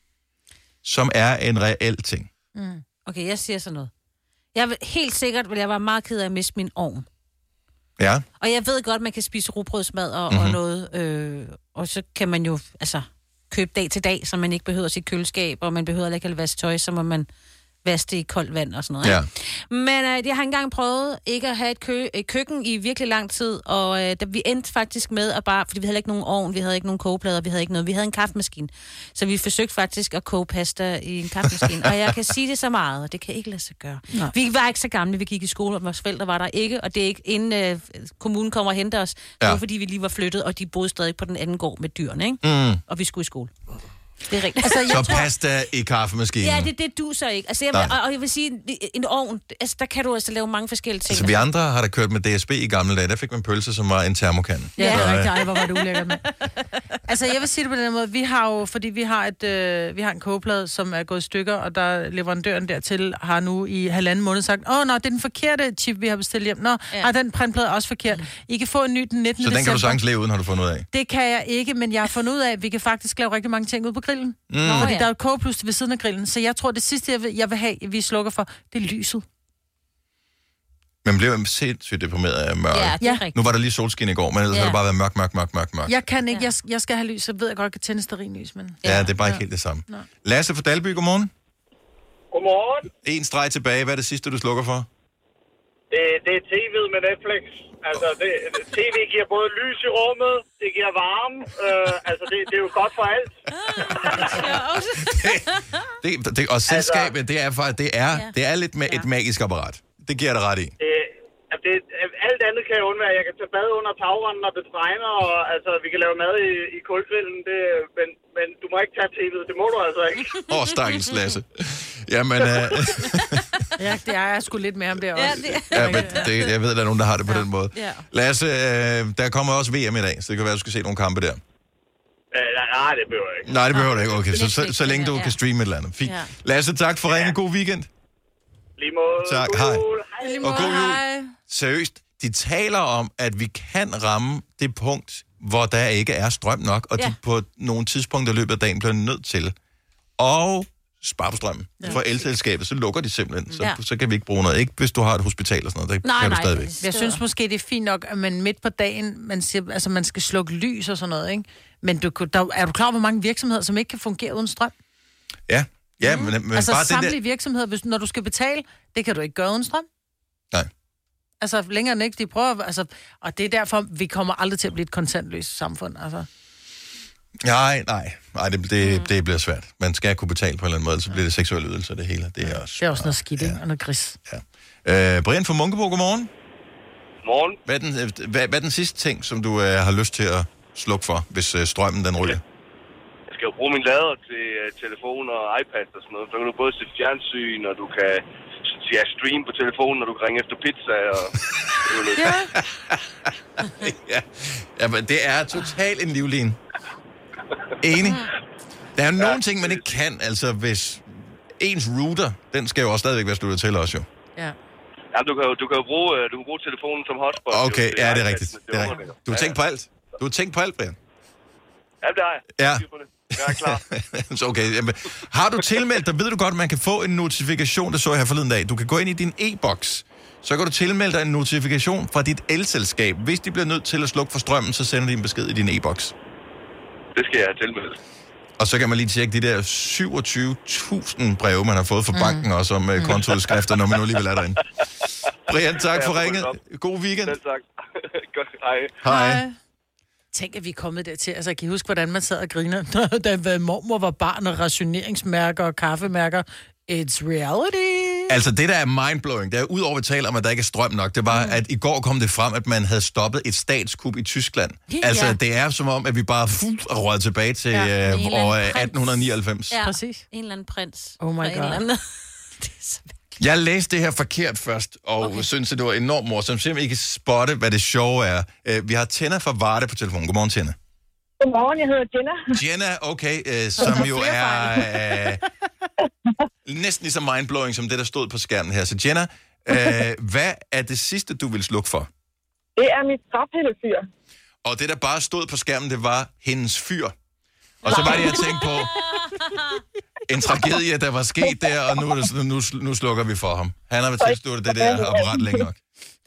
Som er en reel ting. Mm. Okay, jeg siger sådan noget. Jeg vil, helt sikkert vil jeg være meget ked af at miste min ovn. Ja. Og jeg ved godt, man kan spise rugbrødsmad og, mm-hmm. og noget, øh, og så kan man jo altså købe dag til dag, så man ikke behøver sit køleskab, og man behøver ikke at vaske tøj, så må man vaske det i koldt vand og sådan noget. Ja. Men øh, jeg har engang prøvet ikke at have et, kø, et køkken i virkelig lang tid, og øh, da vi endte faktisk med at bare, fordi vi havde ikke nogen ovn, vi havde ikke nogen kogeplader, vi havde ikke noget, vi havde en kaffemaskine. Så vi forsøgte faktisk at koge pasta i en kaffemaskine, og jeg kan sige det så meget, og det kan ikke lade sig gøre. Nej. Vi var ikke så gamle, vi gik i skole, og vores forældre var der ikke, og det er ikke inden øh, kommunen kommer og henter os, ja. Det var fordi vi lige var flyttet, og de boede stadig på den anden gård med dyrene, ikke? Mm. Og vi skulle i skole. Det er rigtigt. Altså, så tror... pasta i kaffemaskinen? Ja, det, det du så ikke. Altså, jeg, og, og jeg vil sige, en ovn, altså, der kan du altså lave mange forskellige ting. Altså, vi andre har da kørt med D S B i gamle dage. Der fik man pølse, som var en termokande. Ja, det er rigtigt. Ej, hvor var det ulækkert med. Altså, jeg vil sige det på den måde. Vi har jo, fordi vi har, et, øh, vi har en kogeplade, som er gået i stykker, og der leverandøren dertil har nu i halvanden måned sagt, åh, nå, det er den forkerte chip, vi har bestilt hjem. Nå, ja. Ej, den printplade er også forkert. I kan få en ny den nittende december. Så den kan du sagtens leve uden, har du fundet ud af? Det kan jeg ikke, men jeg har fundet ud af, at vi kan faktisk lave rigtig mange ting ud på grillen. Mm. Fordi der er et kogeplus ved siden af grillen. Så jeg tror, det sidste, jeg vil, jeg vil have, vi slukker for, det er lyset. Man blev sindssygt deprimeret af mørke. Ja, det er rigtigt. Nu var der lige solskin i går, men ellers ja. har det bare været mørk, mørk, mørk, mørk, mørk. Jeg kan ikke. Jeg, jeg skal have lys, så ved jeg godt, at jeg kan tænde stearinlys, men... Ja, ja, det er bare ja. ikke helt det samme. Nej. Lasse fra Dalby, godmorgen. Godmorgen. En streg tilbage. Hvad er det sidste, du slukker for? Det, det er T V'et med Netflix. Altså, det, T V giver både lys i rummet, det giver varme, øh, altså, det, det er jo godt for alt. det, det, det, og selskabet, det er, for, det er, det er lidt med et magisk apparat. Det giver dig ret i. Det, det, alt andet kan jeg undvære. Jeg kan tage bad under tagranden, når det regner, og altså, vi kan lave mad i, i kulgrillen, det, men, men du må ikke tage T V'et, det må du altså ikke. Åh, oh, stakkels Lasse. Jamen... Øh... Ja, det er jeg sgu lidt mere om det også. Ja, det... ja, men det, jeg ved, at der er nogen, der har det på ja. den måde. Ja. Lasse, øh, der kommer også V M i dag, så det kan være, at du skal se nogle kampe der. Øh, nej, det behøver jeg ikke. Nej, det behøver du ikke. Okay, så, så, så længe du ja. kan streame et eller andet. Fint. Ja. Lasse, tak for ringen. God weekend. Lige måde. Tak, god hej. Jul. Hej. Og god jul. Seriøst, de taler om, at vi kan ramme det punkt, hvor der ikke er strøm nok, og ja. de på nogle tidspunkter i løbet af dagen bliver nødt til. Og spare på strømmen. Ja. For elselskabet, så lukker de simpelthen. Så, ja. så kan vi ikke bruge noget. Ikke hvis du har et hospital og sådan noget. Der nej, kan nej, du stadigvæk. Jeg synes måske, det er fint nok, at man midt på dagen, man, siger, altså, man skal slukke lys og sådan noget, ikke? Men du, der, er du klar over, hvor mange virksomheder, som ikke kan fungere uden strøm? Ja. ja mm. men, men altså bare samtlige der... virksomheder, hvis, når du skal betale, det kan du ikke gøre uden strøm. Nej. Altså længere end ikke, de prøver, altså, og det er derfor, vi kommer aldrig til at blive et kontantløst samfund, altså. Nej, nej. Nej, det, det, mm. det bliver svært. Man skal kunne betale på en eller anden måde, så bliver det seksuelle ydelser, det hele. Det er også, det er også noget skidt, ja. Og noget gris. Ja. Øh, Brian fra Munkebo, godmorgen. Godmorgen. Hvad er, den, hvad, hvad er den sidste ting, som du øh, har lyst til at slukke for, hvis øh, strømmen den ryger? Jeg skal jo bruge min lader til uh, telefon og iPad og sådan noget. Så kan du både se fjernsyn, og du kan ja, streame på telefonen, når du kan ringe efter pizza. Og... ja. ja. ja, men det er totalt en livline. Enig. Der er jo ja. nogle ting, man ikke kan, altså hvis ens router, den skal jo også stadigvæk være sluttet til os jo. Ja. Ja, du kan jo, du kan jo bruge, du kan bruge telefonen som hotspot. Okay, jo, det ja, det er rigtigt. Det er rigtigt. Du har tænkt på alt. Du har tænkt på alt, Brian. Ja, det har jeg. Ja. Jeg er klar. Så okay. Jamen, har du tilmeldt dig, ved du godt, at man kan få en notifikation, det så jeg her forleden dag. Du kan gå ind i din e-boks, så kan du tilmelde dig en notifikation fra dit elselskab. Hvis de bliver nødt til at slukke for strømmen, så sender de en besked i din e-boks. Det skal jeg tilmelde. Og så kan man lige tjekke de der syvogtyve tusind breve, man har fået fra banken, mm. også om uh, kontoudskrifter, når man nu alligevel er derinde. Brian, tak for ringet. God weekend. Selv tak. Godt, hej. Hej. Hej. Tænk, at vi er kommet dertil. Altså, kan I huske, hvordan man sad og griner, da mormor var barn og rationeringsmærker og kaffemærker? It's reality. Altså, det der er mindblowing, det er udover at tale om, at der ikke er strøm nok, det var, mm. at i går kom det frem, at man havde stoppet et statskup i Tyskland. Yeah, altså, ja. det er som om, at vi bare fuh, er røget tilbage til ja, øh, år atten nioghalvfems. Ja, præcis. En eller anden prins. Oh my god. Det er så jeg læste det her forkert først, og okay. synes, at det var enormt morsomt. Simpelthen ikke spotte, hvad det sjove er. Vi har Tenna fra Varde på telefonen. Godmorgen, Tenna. Godmorgen, jeg hedder Jenna. Jenna, okay, øh, som jo er øh, næsten lige så mindblowing som det, der stod på skærmen her. Så Jenna, øh, hvad er det sidste, du vil slukke for? Det er mit træpillefyr. Og det, der bare stod på skærmen, det var hendes fyr. Og så var det, jeg tænkte på, en tragedie, der var sket der, og nu, det, nu, nu slukker vi for ham. Han har været tilsluttet det der apparat længe nok.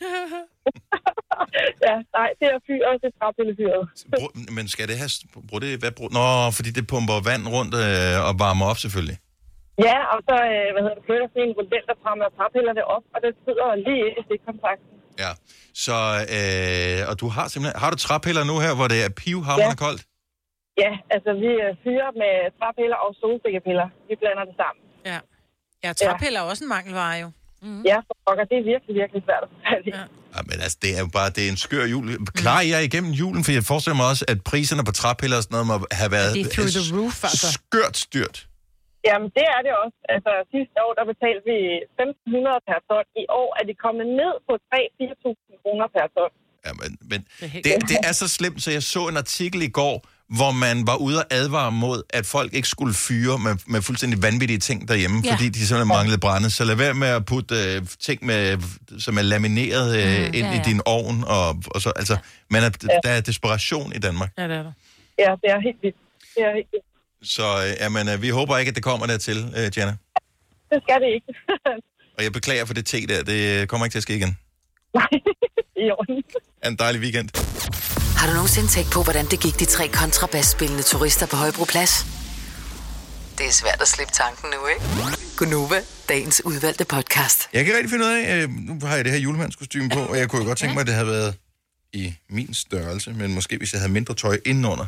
Ja, nej, det er fyr, og det er træpillefyret. Men skal det have... Brug det, hvad brug, nå, fordi det pumper vand rundt øh, og varmer op, selvfølgelig. Ja, og så øh, hvad hedder det, flytter sådan en model, der fremmer traphælderne op, og det sidder lige i stikkontakten. Ja, så, øh, og du har simpelthen, har du traphælder nu her, hvor det er pivhamrende ja. koldt? Ja, altså vi fyrer med traphælder og solsikkepiller. Vi blander det sammen. Ja, ja traphælder er også en mangelvare jo. Mm. Ja, for pokker, det er virkelig, virkelig svært at få fat i. Ja. Ja, men altså, det er jo bare, det er en skør jul. Klarer jeg igennem julen? For jeg forestiller mig også, at priserne på traphælder og sådan noget må have været det er through the roof, altså. skørt styrt. Jamen, det er det også. Altså, sidste år, der betalte vi femten hundrede per ton. I år er de kommet ned på tre til fire tusind kroner per ton. Ja, men, men det, det er så slemt, så jeg så en artikel i går, hvor man var ude og advare mod, at folk ikke skulle fyre med, med fuldstændig vanvittige ting derhjemme, ja. fordi de simpelthen manglede brænde. Så lad være med at putte øh, ting, med, som er lamineret øh, mm, ind ja, ja. i din ovn. Og, og så, altså, men at, ja. der er desperation i Danmark. Ja, det er der. Ja, det er helt vildt. Det er helt vildt. Så øh, jamen, øh, vi håber ikke, at det kommer dertil, øh, Gianna. Det skal det ikke. Og jeg beklager for det te der. Det kommer ikke til at ske igen. Nej, i orden. En dejlig weekend. Har du nogensinde tænkt på, hvordan det gik de tre kontrabasspillende turister på Højbroplads? Det er svært at slippe tanken nu, ikke? Gunova, dagens udvalgte podcast. Jeg kan rigtig finde ud af, øh, nu har jeg det her julemandskostyme på, og jeg kunne jo godt tænke mig, at det havde været i min størrelse, men måske hvis jeg havde mindre tøj indenunder.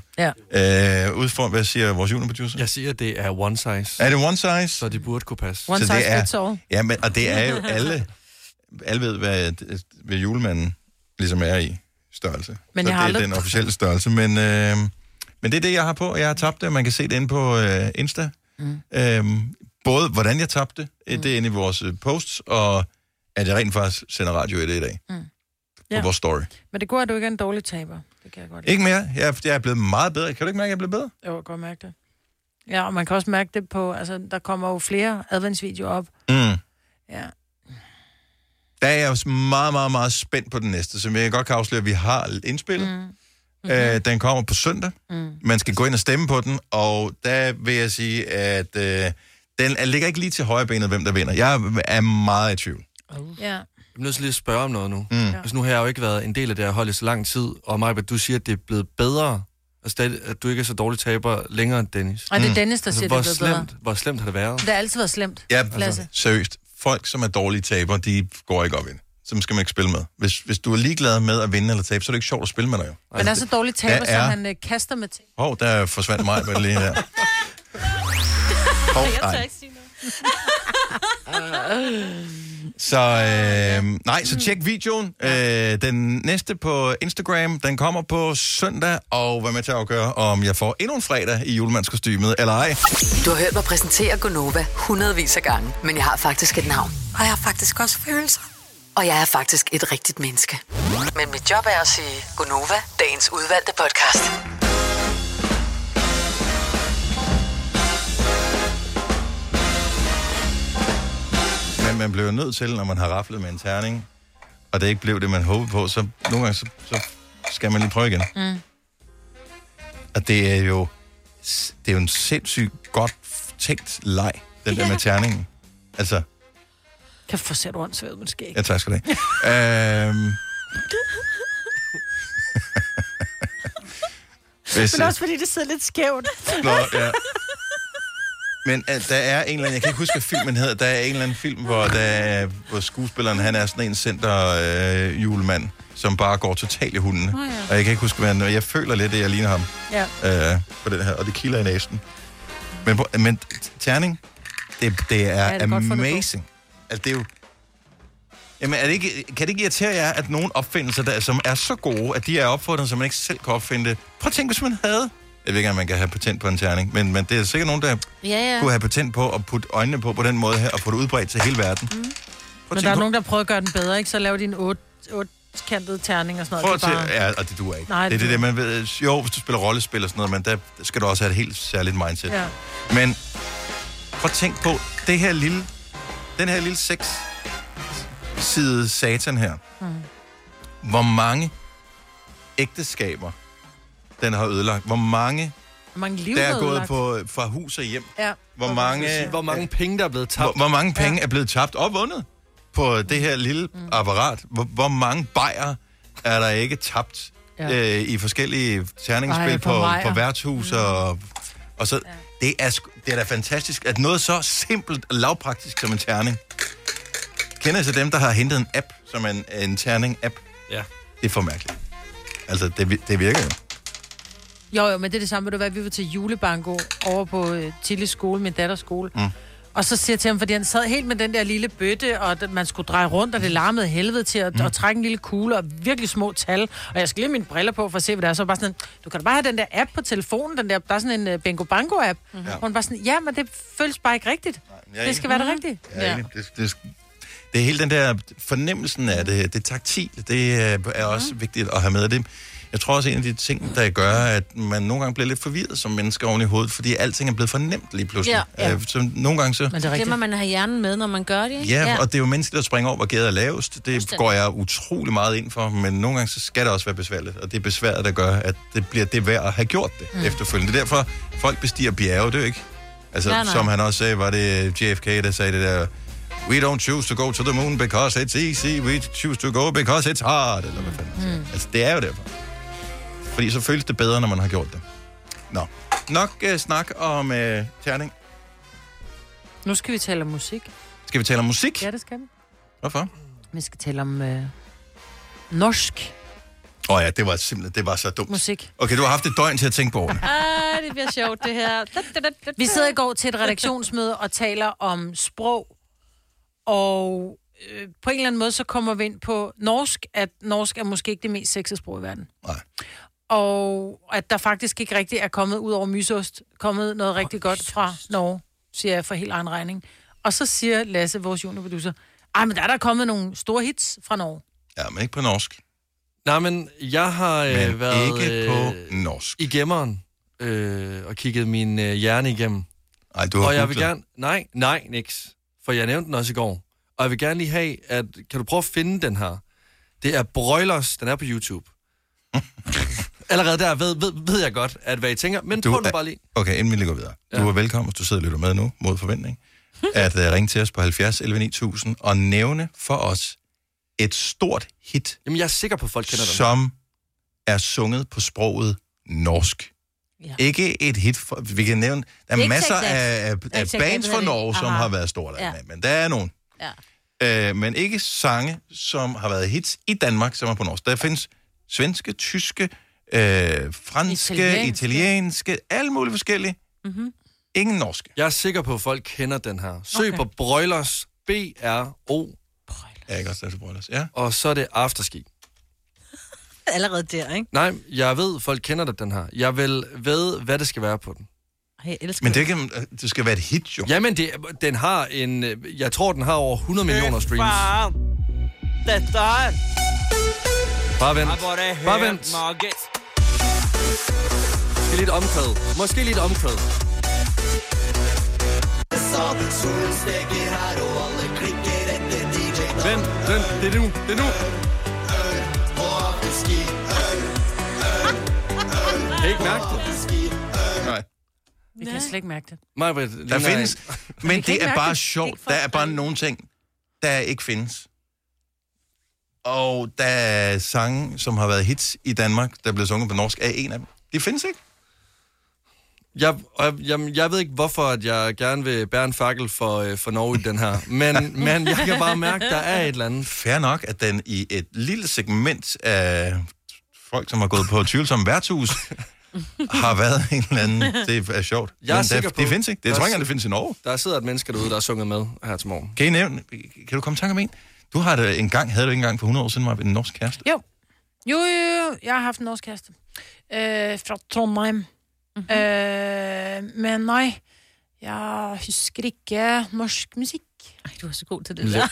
Ja. Øh, udfor, hvad siger vores juleproducer? Jeg siger, at det er one size. Er det one size? Så det burde kunne passe. One så size det er, fits all. Ja, men, og det er jo alle, alle ved, hvad, hvad julemanden ligesom er i størrelse. Men så jeg det har er aldrig... den officielle størrelse. Men, øh, men det er det, jeg har på. Jeg har tabt det, man kan se det inde på øh, Insta. Mm. Øhm, både hvordan jeg tabte det, mm. det er inde i vores posts, og at jeg rent faktisk sender radio i det i dag. Mm. På ja. vores story. Men det går, at du ikke er en dårlig taber. Det kan jeg godt lide. Ikke mere. Jeg, jeg er blevet meget bedre. Kan du ikke mærke, at jeg er blevet bedre? Jo, jeg kan godt mærke det. Ja, og man kan også mærke det på, altså, der kommer jo flere adventsvideoer op. Mm. Ja. Der er jeg også meget, meget, meget spændt på den næste, som jeg godt kan afsløre, at vi har indspillet. Mm. Mm-hmm. Øh, den kommer på søndag. Mm. Man skal gå ind og stemme på den, og der vil jeg sige, at øh, den ligger ikke lige til højre benet, hvem der vinder. Jeg er meget i tvivl. Oh. Ja. Jeg er nødt til lige at spørge om noget nu. Mm. Altså, nu har jeg jo ikke været en del af det her hold i så lang tid, og Majbert, du siger, at det er blevet bedre. Altså, at du ikke er så dårlig taber længere end Dennis. Og det er Dennis, der altså, siger, hvor det er slemt, bedre. Hvor slemt har det været? Det har altid været slemt. Ja, altså, seriøst. Folk, som er dårlige taber, de går ikke op ind. Så skal man ikke spille med. Hvis, hvis du er ligeglad med at vinde eller tabe, så er det ikke sjovt at spille med dig jo. Men er så dårlig taber, er... så han øh, kaster med ting. Hov, der forsvandt mig med lige her. Hov, jeg tør ikke sige noget. Så øh, nej, så tjek videoen. Øh, den næste på Instagram, den kommer på søndag, og vær med til at afgøre, om jeg får endnu en fredag i julemandskostymet, eller ej. Du har hørt mig præsentere Gunova hundredvis af gange, men jeg har faktisk et navn. Og jeg har faktisk også følelser. Og jeg er faktisk et rigtigt menneske. Men mit job er at sige Gunova, dagens udvalgte podcast. Men man bliver nødt til, når man har raflet med en terning, og det ikke blev det, man håbede på, så nogle gange så, så skal man lige prøve igen. Mm. Og det er jo det er jo en sindssygt godt tænkt leg, den der med terningen. Altså... Kan få sæt åndssværet med skæg. Ja, tak skal du have. øhm... Hvis, Men også fordi det sidder lidt skævt. Nå, ja. Men uh, der er en eller anden, jeg kan ikke huske, hvad filmen hedder, der er en eller anden film, hvor, der er, hvor skuespilleren, han er sådan en center øh, julemand, som bare går totalt i hunden. Oh, ja. Og jeg kan ikke huske, hvad han, jeg føler lidt, at jeg ligner ham. Ja. Øh, på det her, og det kilder i næsen. Men, men terning, det, det er, ja, det er amazing. Altså, det er jo... Jamen, er det ikke, kan det ikke irritere jer, at nogle opfindelser, der, som er så gode, at de er opfundet, så man ikke selv kan opfinde det? Prøv at tænke, hvis man havde... Jeg ved ikke, om man kan have patent på en terning, men, men det er sikkert nogen, der ja, ja. kunne have patent på at putte øjnene på på den måde her, og få det udbredt til hele verden. Mm. Men der er på... nogen, der prøver at gøre den bedre, ikke? Så laver de en otte, otte-kantet terning og sådan noget. Prøv at bare... Ja, og det duer ikke. Nej, det, det er det, man ved. Jo, hvis du spiller rollespil og sådan noget, men der skal du også have et helt særligt mindset. Ja. Men prøv at tænke på, det her lille, den her lille seks side satan her. Mm. Hvor mange ægteskaber den har ødelagt. Hvor mange, hvor mange liv der er gået på, fra hus og hjem. Ja. Hvor mange, hvor mange penge, der er blevet tabt. Hvor, hvor mange penge ja. er blevet tabt og vundet på det her lille mm. apparat. Hvor, hvor mange bajer er der ikke tabt ja. øh, i forskellige terningsspil på, på værtshus mm. og, og så... Ja. Det er, det er da fantastisk, at noget så simpelt og lavpraktisk som en terning. Kender I så dem, der har hentet en app, som en, en terning-app? Ja. Det er for mærkeligt. Altså, det, det virker jo. Jo, jo, men det er det samme. Ved du hvad, vi var til julebanko over på uh, Tilles skole, min datters skole. Mm. Og så siger jeg til ham, fordi han sad helt med den der lille bøtte, og man skulle dreje rundt, og det larmede helvede til at, mm. at trække en lille kugle, og virkelig små tal. Og jeg skal lige have mine briller på for at se, hvad det er. Så bare sådan, du kan da bare have den der app på telefonen, den der, der er sådan en uh, Bingo Bango-app. Mm-hmm. Hvor man bare sådan, ja, men det føles bare ikke rigtigt. Nej, det skal være det rigtige. Ja, ja. Det, det, det er hele den der fornemmelsen af det, det taktile, det er også mm. vigtigt at have med det. Jeg tror også, en af de ting, der gør, at man nogle gange bliver lidt forvirret som mennesker oven i hovedet, fordi alting er blevet for nemt lige pludselig. Ja, ja. Så nogle gange så... Men det glemmer man at have hjernen med, når man gør det, ikke? Ja, ja, og det er jo mennesker, der springer over, hvor gæret er lavest. Det går jeg utrolig meget ind for, men nogle gange så skal det også være besværligt, og det er besværet, der gør, at det bliver det værd at have gjort det mm. efterfølgende. Det er derfor, folk bestiger bjerge, det er jo ikke? Altså, nej, nej. Som han også sagde, var det J F K, der sagde det der... We don't choose to go to the moon because it's easy, we choose to go because it's hard, eller hvad fanden mm. Altså, det er jo derfor. Fordi så føles det bedre, når man har gjort det. Nå, nok uh, snak om uh, terning. Nu skal vi tale om musik. Skal vi tale om musik? Ja, det skal vi. Hvorfor? Vi skal tale om uh, norsk. Åh oh ja, det var simpelthen, det var så dumt. Musik. Okay, du har haft et døgn til at tænke på det. Ah, det bliver sjovt, det her. Vi sidder i går til et redaktionsmøde og taler om sprog, og øh, på en eller anden måde, så kommer vi ind på norsk, at norsk er måske ikke det mest sexede sprog i verden. Nej. Og at der faktisk ikke rigtig er kommet ud over mysost, kommet noget rigtig oh, godt fra Norge, siger jeg for helt egen regning. Og så siger Lasse, vores juniorproducer, ej, men der er der kommet nogle store hits fra Norge. Ja, men ikke på norsk. Nej, men jeg har øh, men været ikke på norsk. i gemmeren øh, og kigget min øh, hjerne igennem. Ej, du har og jeg vil gerne... Nej, nej, niks. For jeg nævnte den også i går. Og jeg vil gerne lige have, at... Kan du prøve at finde den her? Det er Broilers. Den er på YouTube. Allerede der ved, ved, ved jeg godt, at hvad I tænker. Men du prøv nu bare lige. Okay, inden vi lige går videre. Ja. Du er velkommen, hvis du sidder og lytter med nu, mod forventning, at uh, ringe til os på halvfjerds elleve ni tusind og nævne for os et stort hit. Jamen, jeg er sikker på, at folk kender den. Som er sunget på sproget norsk. Ja. Ikke et hit, for, vi kan nævne, der er masser af, af, af bands fra Norge, som har været store der, ja. Men der er nogen. Ja. Øh, men ikke sange, som har været hits i Danmark, som er på norsk. Der findes svenske, tyske, øh, franske, italienske, italienske, alle mulige forskellige. Mm-hmm. Ingen norske. Jeg er sikker på, at folk kender den her. Søg okay. på Broilers, B R O. Ja, ikke også, der er Broilers, ja. Og så er det Afterski. Allerede der, ikke? Nej, jeg ved, folk kender den her. Jeg vil ved, hvad det skal være på den. Jeg elsker men det, kan, det skal være et hit, jo. Jamen, det, den har en... Jeg tror, den har over hundrede millioner streams. Dette er... Bare vent. Bare vent. Måske lidt omkvæd. Måske lidt omkvæd. Vent, vent. Det er nu. Det er nu. Kan I ikke mærke det? Nej. Vi kan slet ikke mærke det. Majbrit, der findes, men det er bare sjovt. Der er bare nogle ting, der ikke findes. Og der er sange, som har været hits i Danmark, der er blevet sunget på norsk, er en af dem. De findes ikke. Jeg, jeg, jeg ved ikke, hvorfor at jeg gerne vil bære en fakkel for, for Norge i den her. Men, men jeg kan bare mærke, der er et eller andet. Fair nok, at den i et lille segment af folk, som har gået på tvivlsomme værtshus, har været en eller anden. Det er sjovt. Jeg er men sikker der, på... Det findes ikke. Det tror jeg ikke, det findes i Norge. Der sidder et menneske derude, der har sunget med her til morgen. Kan I nævne? Kan du komme i tanke om en? Du har det en gang, havde du ikke engang for hundrede år siden, var en norsk kæreste? Jo. Jo, jo, jo. Jeg har haft en norsk kæreste. Øh, fra Trondheim. Mm-hmm. Øh, men nej, jeg husker ikke norsk musik. Ej, du er så god til det der.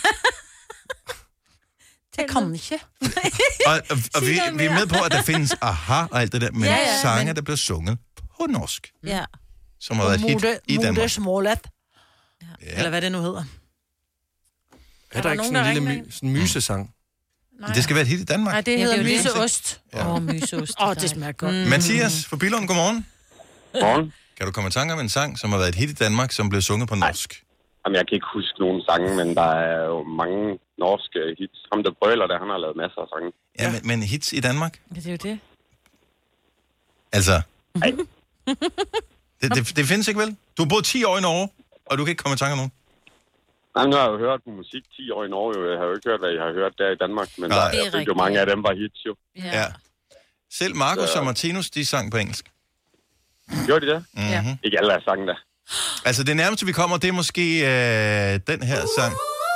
Jeg kan ikke. og og, og vi, vi er med på, at der findes aha og alt det der, men ja, ja, sange, men... der bliver sunget på norsk. Ja. Som har været hit mode, i Danmark. Modersmålet. Ja. Ja. Eller hvad det nu hedder. Er, er der, der ikke sådan en lille my, sådan mysesang? Nej. Det skal være et hit i Danmark. Nej, det hedder ja, myseost. Åh, ja. oh, myseost. Åh, oh, det smager godt. Mm. Mathias fra Billund, godmorgen. Godmorgen. Kan du komme i tanke om en sang, som har været et hit i Danmark, som blev sunget på norsk? Jamen, jeg kan ikke huske nogen sange, men der er jo mange norske hits. Ham der Brøler, der han har lavet masser af sange. Ja, men, men hits i Danmark? Ja, det er jo det. Altså... Nej. Det, det, det findes ikke, vel? Du har boet ti år i Norge, og du kan ikke komme i tanke om nogen. Nej, nu har jeg jo hørt musik ti år i Norge. Jeg har jo ikke hørt, hvad jeg har hørt der i Danmark. Men der, jeg synes jo, mange af dem var hits, jo. Ja. ja. Selv Marcus og Martinus, de sang på engelsk. Gjorde de det? Mm-hmm. Ja. Ikke alle af sangen der. Altså, det nærmeste, vi kommer, det er måske øh, den her sang.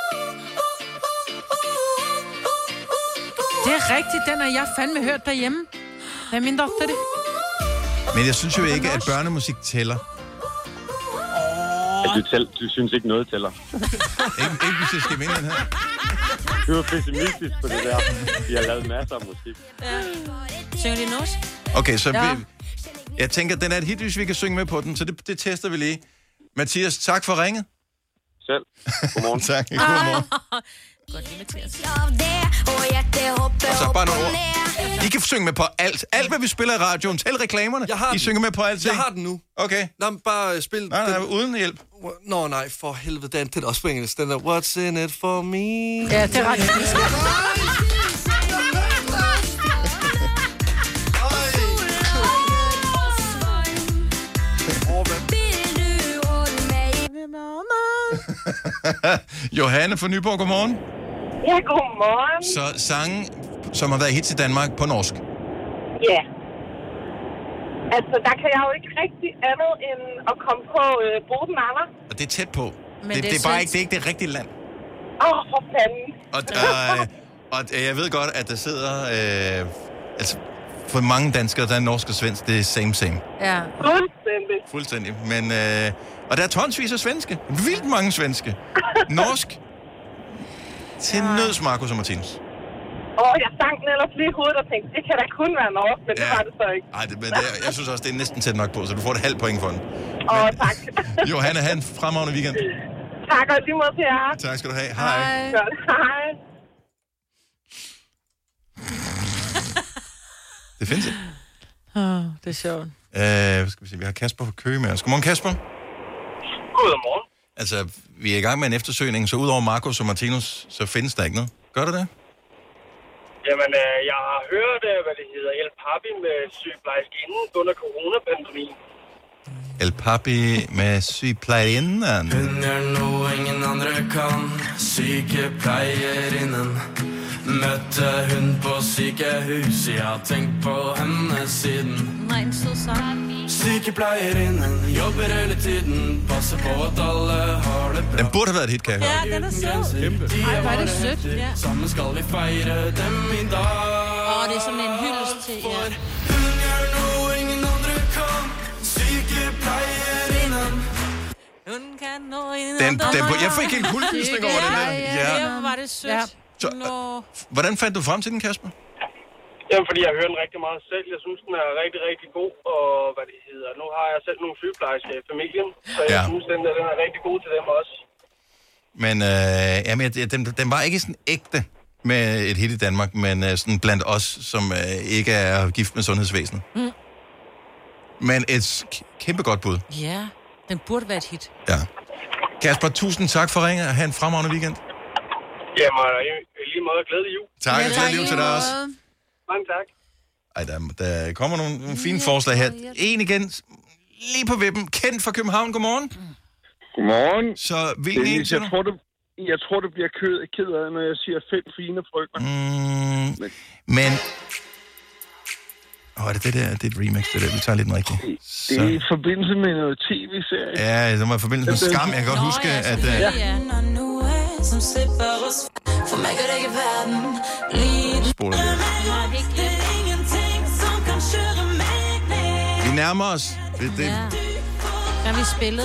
Det er rigtigt, den har jeg fandme hørt derhjemme. Det er min dotter, det. Men jeg synes jo ikke, at børnemusik tæller. Du, tæl, du synes ikke noget tæller. ikke, ikke hvis jeg skal vinde den her. Du er pessimistisk på det der. De har lavet masser af musik. Ja. Synger de norsk? Okay, så ja. vi, jeg tænker, den er et hit, hvis vi kan synge med på den, så det, det tester vi lige. Mathias, tak for ringet. Selv. Godmorgen. tak. Godmorgen. Godt lige, Mathias. Og så bare nogle ord. I kan synge med på alt. Alt, hvad vi spiller i radioen. Tæl reklamerne. Jeg har I den. synger med på alt. Jeg har den nu. Okay. Nå, men bare spil nej, nej, den. uden hjælp. Nå, nej, for helvede. Den, den er også på engelsk. Den der, what's in it for me? Ja, det er ret. Johanne fra Nyborg, godmorgen. Ja, godmorgen. Så sange, som har været hits i Danmark på norsk? Ja. Altså, der kan jeg jo ikke rigtig andet end at komme på øh, Boden Anna. Og det er tæt på. Men det, det, det, er bare ikke, det er ikke det rigtige land. Åh, oh, for fanden. Og, øh, og jeg ved godt, at der sidder... Øh, altså, for mange danskere, der er norsk og svensk, det er same same. Ja. Fuldstændig. Fuldstændig. Men, øh, og der er tonsvis af svenske. Vildt mange svenske. Norsk. Til nøds, Marcus og Martinus. Åh, oh, jeg sang den ellers lige i hovedet og tænkte, det kan da kun være norsk, men ja. det var det så ikke. Ej, det, men det, jeg synes også, det er næsten tæt nok på, så du får et halvt point for den. Åh, oh, tak. Johanne, have en fremragende weekend. Tak, og lige måde til jer. Tak skal du have. Hej. Hej. Godt, hej. Det findes ikke. Oh, det er sjovt. Uh, skal vi se, vi har Kasper fra Køge med os. Godmorgen, Kasper. Godmorgen. Altså, vi er i gang med en eftersøgning, så udover Marcus og Martinus, så findes der ikke noget. Gør der det? Jamen, øh, jeg har hørt, øh, hvad det hedder, El Papi med sygeplejerskinden under coronapandemien. El Papi med sygepleierinden. Hun er noe ingen andre kan, sykepleierinnen. Møtte hun på sykehus, jeg har tenkt på henne siden. Nej, en sød sang. Sykepleierinnen jobber hele tiden, passer på at alle har det bra. Den burde have været et hit, kan jeg høre. Ja, den er sød. Ej, hvor er det sødt. Ja. Sammen skal vi fejre dem i dag. Åh, det er sådan en hyldest til, ja. Hun er noe ingen andre kan, sykepleierinnen. Hun kan nå en Den, den, jeg fik en kuldegysning over den der. Ja, ja, var det sødt. Ja. Så, hvordan fandt du frem til den, Kasper? Jamen, fordi jeg hører den rigtig meget selv. Jeg synes, den er rigtig, rigtig god. Og hvad det hedder, nu har jeg selv nogle sygeplejersker i familien. Så jeg Ja. synes, den, der, den er rigtig god til dem også. Men øh, jamen, jeg- den, den var ikke sådan ægte med et hit i Danmark, men øh, sådan blandt os, som øh, ikke er gift med sundhedsvæsenet. Mm. Men et k- kæmpe godt bud. Ja, den burde være et hit. Ja. Kasper, tusind tak for ringet, og have en fremragende weekend. Jamen, i, i lige måde glædelig jul. Tak, og glædelig jul til dig også. Mange tak. Ej, der, der kommer nogle, nogle fine forslag her. En igen, lige på vippen. Kent fra København, godmorgen. Godmorgen. Så hvilken en siger jeg du? tror, du? Jeg tror, du bliver ked, ked af, når jeg siger fem fine frygter. Mm, men... Åh, oh, det, det der, det er et remix, det der. Vi tager lidt den rigtige. Det er i forbindelse med noget tv-serie. Ja, det var i forbindelse med Skam. Jeg kan godt huske, at... Uh, Ja. Som slipper os, for mig kan det ikke verden. Lige spoler det. Vi nærmer os. Det, det, Ja. Kan vi spille?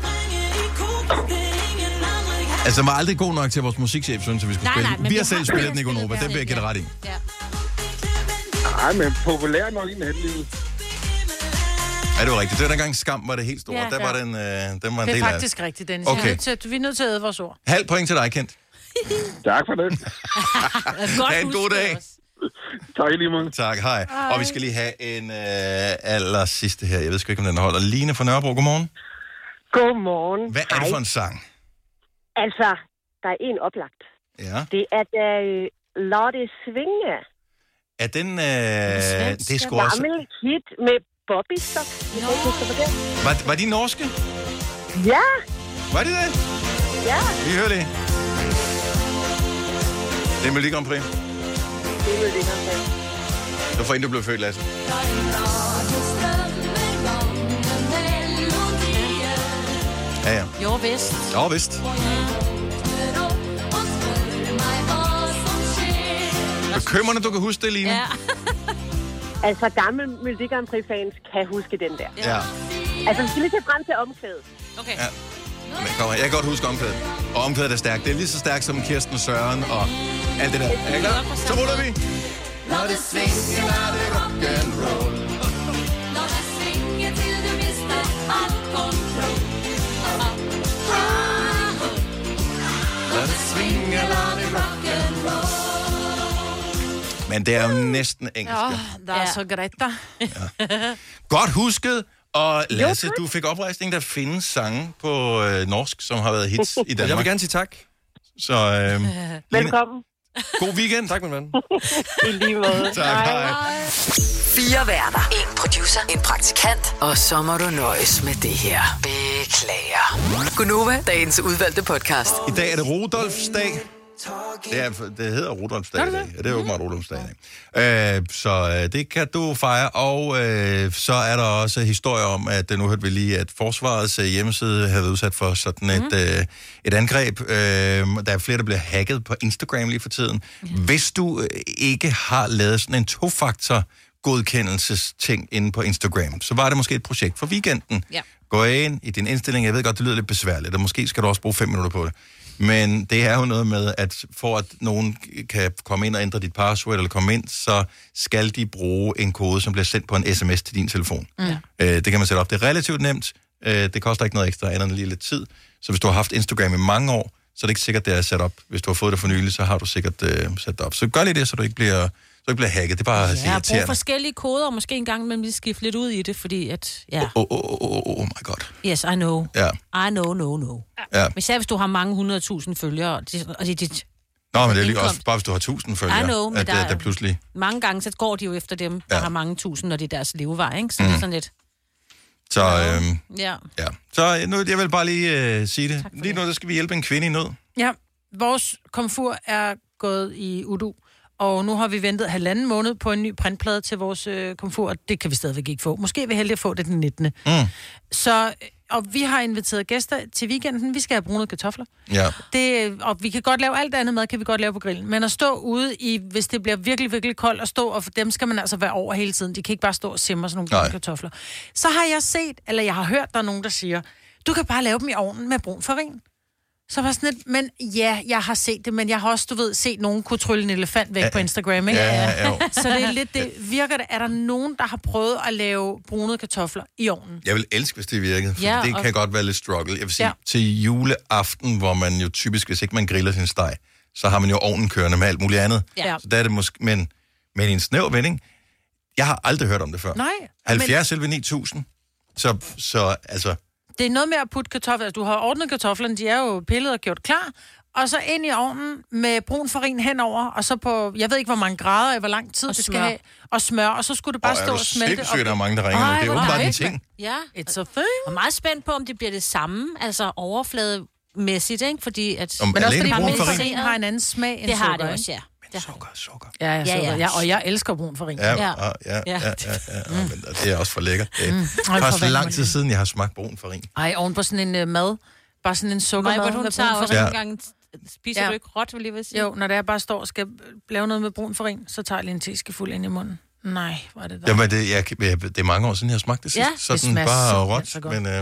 altså, var aldrig god nok til vores musikchef, synes jeg, vi skulle Nej, spille. nej, men vi har vi selv har spillet den i spillet Gonova. den, Den vil jeg give dig ret i. Ja. Nej, men populær nok i nattelivet. Ja, det var rigtigt. Det var dengang Skam var det helt store. Ja, der ja. var den, øh, den var en Det del er af faktisk rigtigt, Dennis. Okay. Vi er nødt til, vi er nødt til at æde vores ord. Halv point til dig, Kent. Tak for det. Ha' en god dag. Tak i lige måde. Tak, hej. hej. Og vi skal lige have en øh, aller sidste her. Jeg ved sgu ikke, om den holder. Line fra Nørrebro, godmorgen. Godmorgen. Hvad er det for en sang? Altså, der er en oplagt. Ja. Det er da øh, Lad det svinge. Er den... Øh, det er sgu også... Gammel hit med Bobby Socks. Jeg kan ikke huske på det. Var, var de norske? Ja. Var de det? Ja. Vi hører lige. Det er Melodi Grand Prix. Det er Melodi Grand Prix. Det var for inden du blev født, Lasse. Ja, ja. Jo, vist. Jo, vist. Bekymrende, du kan huske det, Line. Ja. Altså, gamle Melodi Grand Prix-fans kan huske den der. Ja. Altså, vi skal lige tage frem til omkvædet. Okay. Ja. Men kom, jeg kan godt huske omkvædet. Og omkvædet er stærkt. Det er lige så stærkt som Kirsten og Søren og alt det der. Er I klar? Så ruller vi. Når det svinger, er det rock'n'roll. Når det svinger til du mister alt kontrol. Når det svinger, er det rock'n'roll. Men det er jo næsten engelsk. Ja, der er ja. så greit, da. Ja. Godt husket. Og Lasse, du fik oprejsning, der findes sange på øh, norsk, som har været hits i Danmark. Jeg vil gerne sige tak. Så, øh, Velkommen. God weekend. Tak, min ven. I lige måde. Tak, hej. Fire værter. En producer. En praktikant. Og så må du nøjes med det her. Beklager. Gunova, dagens udvalgte podcast. I dag er det Rudolfsdag. Det, er, det hedder Rudolfsdag i dag. Ja, det er åbenbart Rudolfsdag i dag. Øh, så øh, det kan du fejre. Og øh, så er der også historier om, at nu hørte vi lige, at Forsvarets øh, hjemmeside havde været udsat for sådan et, mm. øh, et angreb. Øh, der er flere, der bliver hacket på Instagram lige for tiden. Mm. Hvis du øh, ikke har lavet sådan en to-faktor godkendelsesting inde på Instagram, så var det måske et projekt for weekenden. Ja. Gå ind i din indstilling. Jeg ved godt, det lyder lidt besværligt, og måske skal du også bruge fem minutter på det. Men det er jo noget med, at for at nogen kan komme ind og ændre dit password eller komme ind, så skal de bruge en kode, som bliver sendt på en sms til din telefon. Mm. Øh, det kan man sætte op. Det er relativt nemt. Øh, det koster ikke noget ekstra, andet end lige lidt tid. Så hvis du har haft Instagram i mange år, så er det ikke sikkert, det er sat op. Hvis du har fået det for nylig, så har du sikkert øh, sat det op. Så gør lige det, så du ikke bliver... Så ikke bliver hacket. Det er bare ja, irriterende. Ja, brug forskellige koder, og måske en gang imellem lige skifte lidt ud i det, fordi at, ja. Oh, oh, oh, oh, oh my god. Yes, I know. Ja. I know, no, no. Ja. Men især hvis du har mange hundredtusind følgere, og det, og det er dit... Nå, men det er lige også bare, hvis du har tusind følgere, I know, men at der, der, der pludselig... Mange gange, så går de jo efter dem, der ja. har mange tusind, når det er deres levevej, ikke? Så mm. det er sådan lidt... Så, øhm, ja. ja. Så nu, jeg vil bare lige øh, sige det. Lige nu, der skal vi hjælpe en kvinde i nød. Ja, vores komfur er gået i udu. Og nu har vi ventet halvanden måned på en ny printplade til vores øh, komfur, og det kan vi stadigvæk ikke få. Måske er vi heldige at få det den nittende Mm. Så, og vi har inviteret gæster til weekenden. Vi skal have brune kartofler. Ja. Det, og vi kan godt lave alt andet mad, kan vi godt lave på grillen. Men at stå ude i, hvis det bliver virkelig, virkelig koldt, og stå, og for dem skal man altså være over hele tiden. De kan ikke bare stå og simre sådan nogle brune kartofler. Så har jeg set, eller jeg har hørt, der er nogen, der siger, du kan bare lave dem i ovnen med brun farin. Så var sådan lidt, men ja, jeg har set det, men jeg har også, du ved, set nogen kunne trylle en elefant væk ja, på Instagram, ikke? Ja, ja, så det er lidt, det virker det. Er der nogen, der har prøvet at lave brunede kartofler i ovnen? Jeg vil elske, hvis det virkede, for ja, det og... kan godt være lidt struggle. Jeg vil sige, ja. til juleaften, hvor man jo typisk, hvis ikke man griller sin steg, så har man jo ovnen kørende med alt muligt andet. Ja. Så der er det måske, men, men i en snæv vending, jeg har aldrig hørt om det før. Nej. halvfjerds elleve ni tusind. Så, så altså... Det er noget med at putte kartofler. Altså, du har ordnet kartoflerne, de er jo pillet og gjort klar. Og så ind i ovnen med brun farin henover, og så på, jeg ved ikke, hvor mange grader og hvor lang tid og det smør. skal have. Og smør, og så skulle det bare oh, stå og smelte. Er du sindssygt, der er mange, der ringer nu. Det er jo bare en ting. Ja. It's a thing. Og meget spændt på, om det bliver det samme, altså overflademæssigt, ikke? Fordi at... Om, men også fordi brun farin farin har en anden smag end det har sukker, det også, ja. Men sukker, sukker. Ja, ja, sukker. Ja, ja. ja, og jeg elsker brun farin. Ja, ja, ja, ja, ja, ja, ja. Men det er også for lækkert. Det er mm. faktisk lang tid siden, jeg har smagt brun farin. Ej, oven på sådan en uh, mad. Bare sådan en sukkermad. Nej, hvor hun tager også en gang... Spiser ja. du ikke råt, vil jeg vil sige? Jo, når jeg bare står og skal lave noget med brun farin, så tager jeg lige en teskefuld ind i munden. Nej, hvor er det der. Jamen, det, jeg, jeg, det er mange år siden, jeg har smagt det sidst. Ja, sådan det bare råt. Men, øh,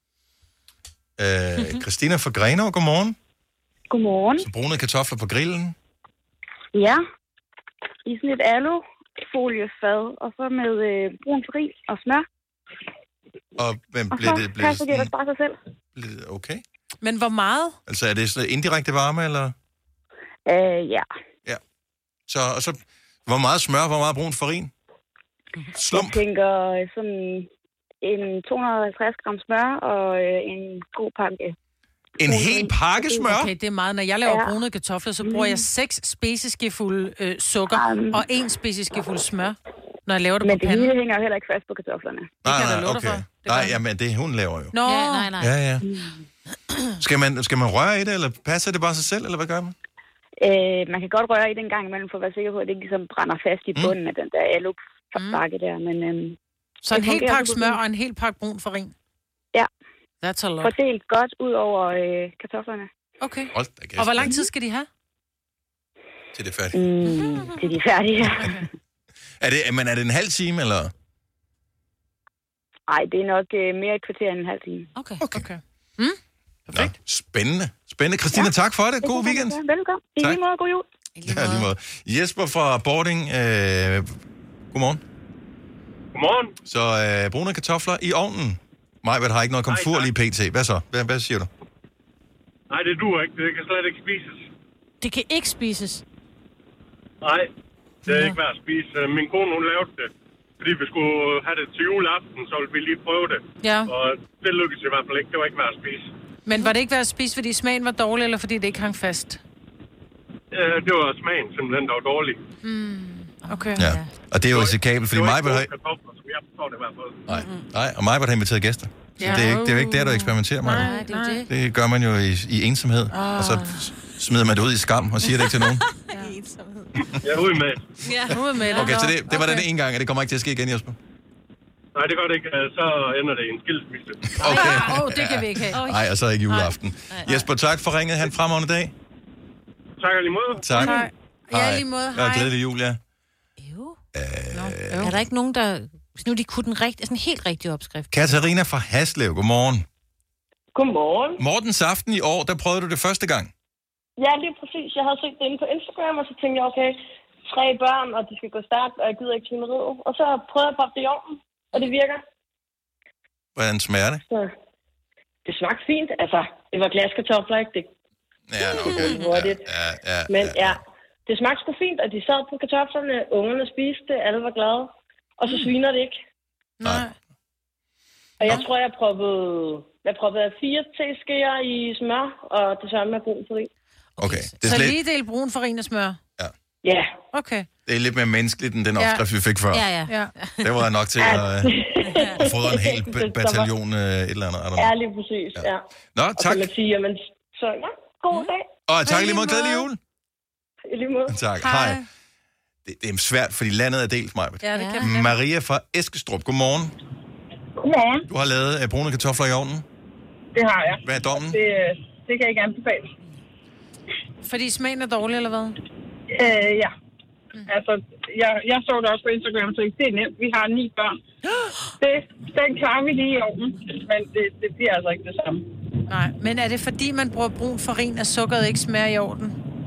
øh, Christina fra Grenaa, godmorgen. Godmorgen. Så brune kartofler på grillen. Ja, i sådan et alufoliefad, og så med øh, brun farin og smør. Og, men, og bliver så det, bliver passer det ellers bare sig selv. Bliver det okay? Men hvor meget? Altså, er det sådan indirekte varme, eller? Øh, ja. Ja. Så, og så, hvor meget smør, hvor meget brun farin? Slump. Jeg tænker sådan en to hundrede og halvtreds gram smør og øh, en god pakke. En hel pakke smør? Okay, det er meget. Når jeg laver ja. brunede kartofler, så bruger jeg seks spiseskefulde øh, sukker um. og en spiseskefuld smør. Når jeg laver det Men på det panden. hele hænger jo heller ikke fast på kartoflerne. Nej, nej, okay. Nej, jamen det hun laver jo. Nå, Ja, nej, nej. Ja, ja. Skal man, skal man røre i det, eller passer det bare sig selv, eller hvad gør man? Øh, man kan godt røre i den gang imellem, for at være sikker på, at det ikke ligesom brænder fast i bunden mm. af den der alu-bakke der. Men, øhm, så en hel pakke smør og en hel pakke brun farin? Ja. That's a lot. Fordelt godt ud over øh, kartoflerne. Okay. Hold da, og hvor lang tid skal de have? Til det er færdigt. Mm, til de er færdige, ja. Er det, men er det en halv time, eller? Nej, det er nok øh, mere et kvarter end en halv time. Okay. Okay. okay. Mm? Perfekt. Nå, spændende. Spændende. Christina, ja. Tak for det. God weekend. Velkommen. I lige måde, god jul. Ja, lige måde. Jesper fra Bording. Øh, godmorgen. Godmorgen. Så øh, brune kartofler i ovnen. Majbert har ikke noget komfur lige pt. Hvad så? Hvad, hvad siger du? Nej, det duer ikke. Det kan slet ikke spises. Det kan ikke spises? Nej, det er ikke værd at spise. Min kone, hun lavede det, fordi vi skulle have det til juleaften, så ville vi lige prøve det. Ja. Og det lykkedes i hvert fald ikke. Det var ikke værd at spise. Men var det ikke værd at spise, fordi smagen var dårlig, eller fordi det ikke hang fast? Øh, det var smagen simpelthen, der var dårlig. Mm, okay. Ja. Og det er jo risikabelt, fordi Majbert har... Nej, nej, og Majbert har inviteret gæster. Så Ja. det, er ikke, det er jo ikke der, du eksperimenterer med. Nej, det er det. Det gør man jo i, i ensomhed, Oh. og så smider man det ud i skam og siger det ikke til nogen. Ja, ud med. Ja, ud med det. Okay, så det, det var okay. Den ene gang, og det kommer ikke til at ske igen, Jesper? Nej, det gør det ikke. Så ender det i en skilsmisse. Okay. Åh, oh, det kan vi ikke have. Nej, og så ikke juleaften. Jesper, tak for ringet. Han fremragende dag. Tak lige måde. Tak. Hej. Ja, lige måde. Og Hej. glædelig jul, ja. Øh, er der ikke nogen, der... Hvis nu de kunne den rigt, sådan en helt rigtig opskrift. Katarina fra Haslev, godmorgen. Godmorgen. Mortens aften i år, der prøvede du det første gang. Ja, lige præcis. Jeg havde set det inde på Instagram, og så tænkte jeg, okay, tre børn, og de skal gå stærkt, og jeg gider ikke svineriet. Og så prøvede jeg at proppe det i ovnen, og det virker. Hvordan smager det? Så det smagte fint. Altså, det var glaskartofler, ikke? Det ja, okay. hurtigt. Ja, ja, ja, Men ja, ja, det smagte sgu fint, og de sad på kartoflerne, ungerne spiste det, alle var glade. Og så sviner det ikke. Nej. Og jeg tror, jeg proppede, jeg proppede fire teskeer i smør, og det samme med brun farin. Okay. Det Så er slet... lige del brun farin og smør? Ja. Ja. Okay. Det er lidt mere menneskeligt, end den Ja. opskrift, vi fik før. Ja, ja. ja. Det var nok til at, at få en hel ba- bataljon uh, et eller andet. I don't know. Ja, lige præcis, ja. Nå, Og tak. så man sige, jamen, så ja, god dag. Og tak lige måde. Glædelig jul. I lige måde. Tak. Hej. Det, det er svært, fordi landet er delt, Majbert. Ja, det kan man. Maria fra Eskestrup, godmorgen. Godmorgen. Du har lavet uh, brune kartofler i ovnen. Det har jeg. Hvad er dommen? Det, det kan jeg ikke anbefale. Fordi smagen er dårlig, eller hvad? Øh, ja. Mm. Altså, jeg, jeg så det også på Instagram, så det er nemt. Vi har ni børn. Det, den klarer vi lige i ovnen, men det, det bliver altså ikke det samme. Nej, men er det fordi, man bruger brun farin, at sukkeret ikke smager i orden?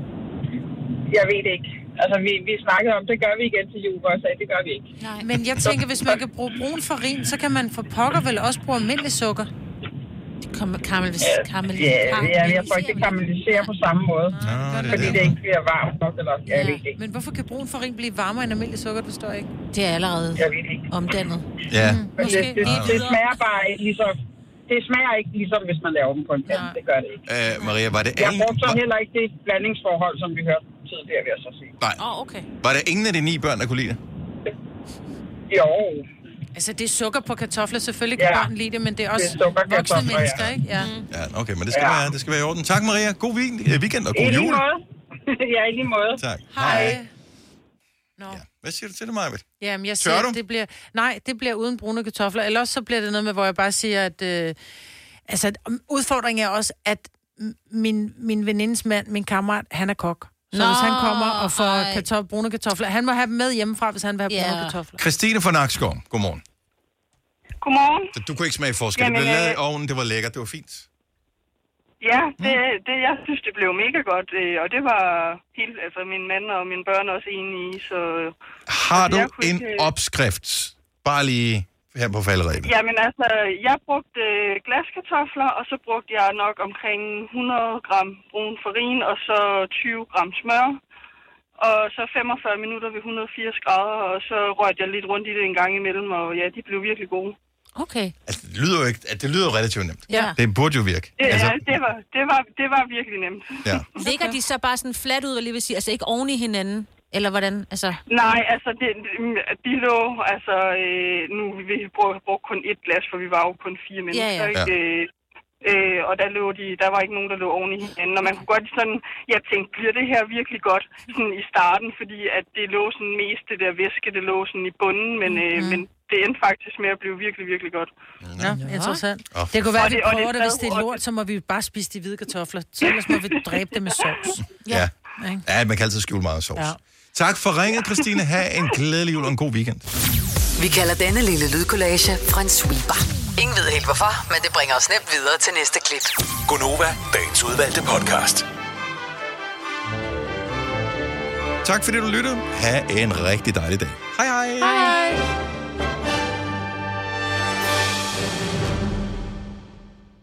Jeg ved det ikke. Altså, vi, vi snakkede om, det gør vi igen til jul, og jeg sagde, det gør vi ikke. Nej. Men jeg tænker, hvis man kan bruge brun farin, så kan man for pokker vel også bruge almindelig sukker? Karamel, karamel, ja, ja, jeg tror ikke, det karamelliserer på samme måde. Nå, det fordi det, det ikke bliver varmt nok, eller jeg ved det ikke. Men hvorfor kan brun farin blive varmere end almindelig sukker, det står ikke? Det er allerede Jeg ved det ikke. omdannet. Ja. Men det, det, det, det smager bare ikke ligesom... Det smager ikke ligesom, hvis man laver dem på en pande. Det gør det ikke. Uh, Maria, var det Jeg ingen... brugte så heller ikke det blandingsforhold, som vi hørte tidligere, vil jeg så sige. Nej. Åh, oh, okay. Var der ingen af de ni børn, der kunne lide det? Jo. Altså, det er sukker på kartofler. Selvfølgelig kan Ja. børn lide det, men det er også Det er sukkerkartofler, voksne ja. mennesker, ikke? Ja. Ja, okay, men det skal, Ja. være, det skal være i orden. Tak, Maria. God weekend, weekend og I god lige jul. måde. Ja, i lige måde. Tak. Hej. Nå. Ja. Hvad siger du til det, Majbet? Jamen, jeg Tør siger, du? at det bliver... Nej, det bliver uden brune kartofler. Eller også så bliver det noget med, hvor jeg bare siger, at... Øh, altså, udfordringen er også, at min, min venindes mand, min kammerat, han er kok. Så Nå, hvis han kommer og får ej. kartoffel, brune kartofler, han må have dem med hjemmefra, hvis han vil have Ja. brune kartofler. Christine fra Nakskov, godmorgen. Godmorgen. Så du kunne ikke smage forskel. Jamen, det blev lavet i øh, ovnen, det var lækkert, det var fint. Ja, det, det, jeg synes, det blev mega godt, øh, og det var helt, altså min mand og mine børn også enige i, så... Har altså, du jeg kunne en ikke, øh, opskrift? Bare lige her på falderebet. Jamen altså, jeg brugte øh, glaskartofler, og så brugte jeg nok omkring hundrede gram brun farin, og så tyve gram smør. Og så femogfyrre minutter ved et hundrede og firs grader, og så rørte jeg lidt rundt i det en gang imellem, og ja, de blev virkelig gode. Okay. Altså, det lyder jo ikke, at det lyder jo relativt nemt. Ja. Det burde jo virke. Det, Altså, ja, det var, det, var, det var virkelig nemt. ja. Ligger de så bare sådan fladt ud, hvad jeg lige vil sige? Altså ikke oven i hinanden? Eller hvordan? Altså... Nej, altså, det, de lå, altså, øh, nu vi brugte brug kun ét glas, for vi var jo kun fire mennesker, ja, ja. ikke? Øh, øh, og der lå de, der var ikke nogen, der lå oven i hinanden, og man kunne godt sådan, jeg tænkte, bliver det her virkelig godt sådan i starten, fordi at det lå sådan mest det der væske, det lå sådan i bunden, men, øh, mm. men det endte faktisk med at blive virkelig, virkelig godt. Ja, interessant. Oh, det kunne være, at vi prøver det, hvis det er lort, så må vi bare spise de hvide kartofler. Så ellers må vi dræbe det med sovs. Ja. Ja. Ja, man kan altid skjule meget sovs. Ja. Tak for ringet, Christine. Ha' en glædelig jul og en god weekend. Vi kalder denne lille lydkollage en sweeper. Ingen ved helt hvorfor, men det bringer os nemt videre til næste klip. Gonova, dagens udvalgte podcast. Tak fordi du lyttede. Ha' en rigtig dejlig dag. Hej hej. Hej.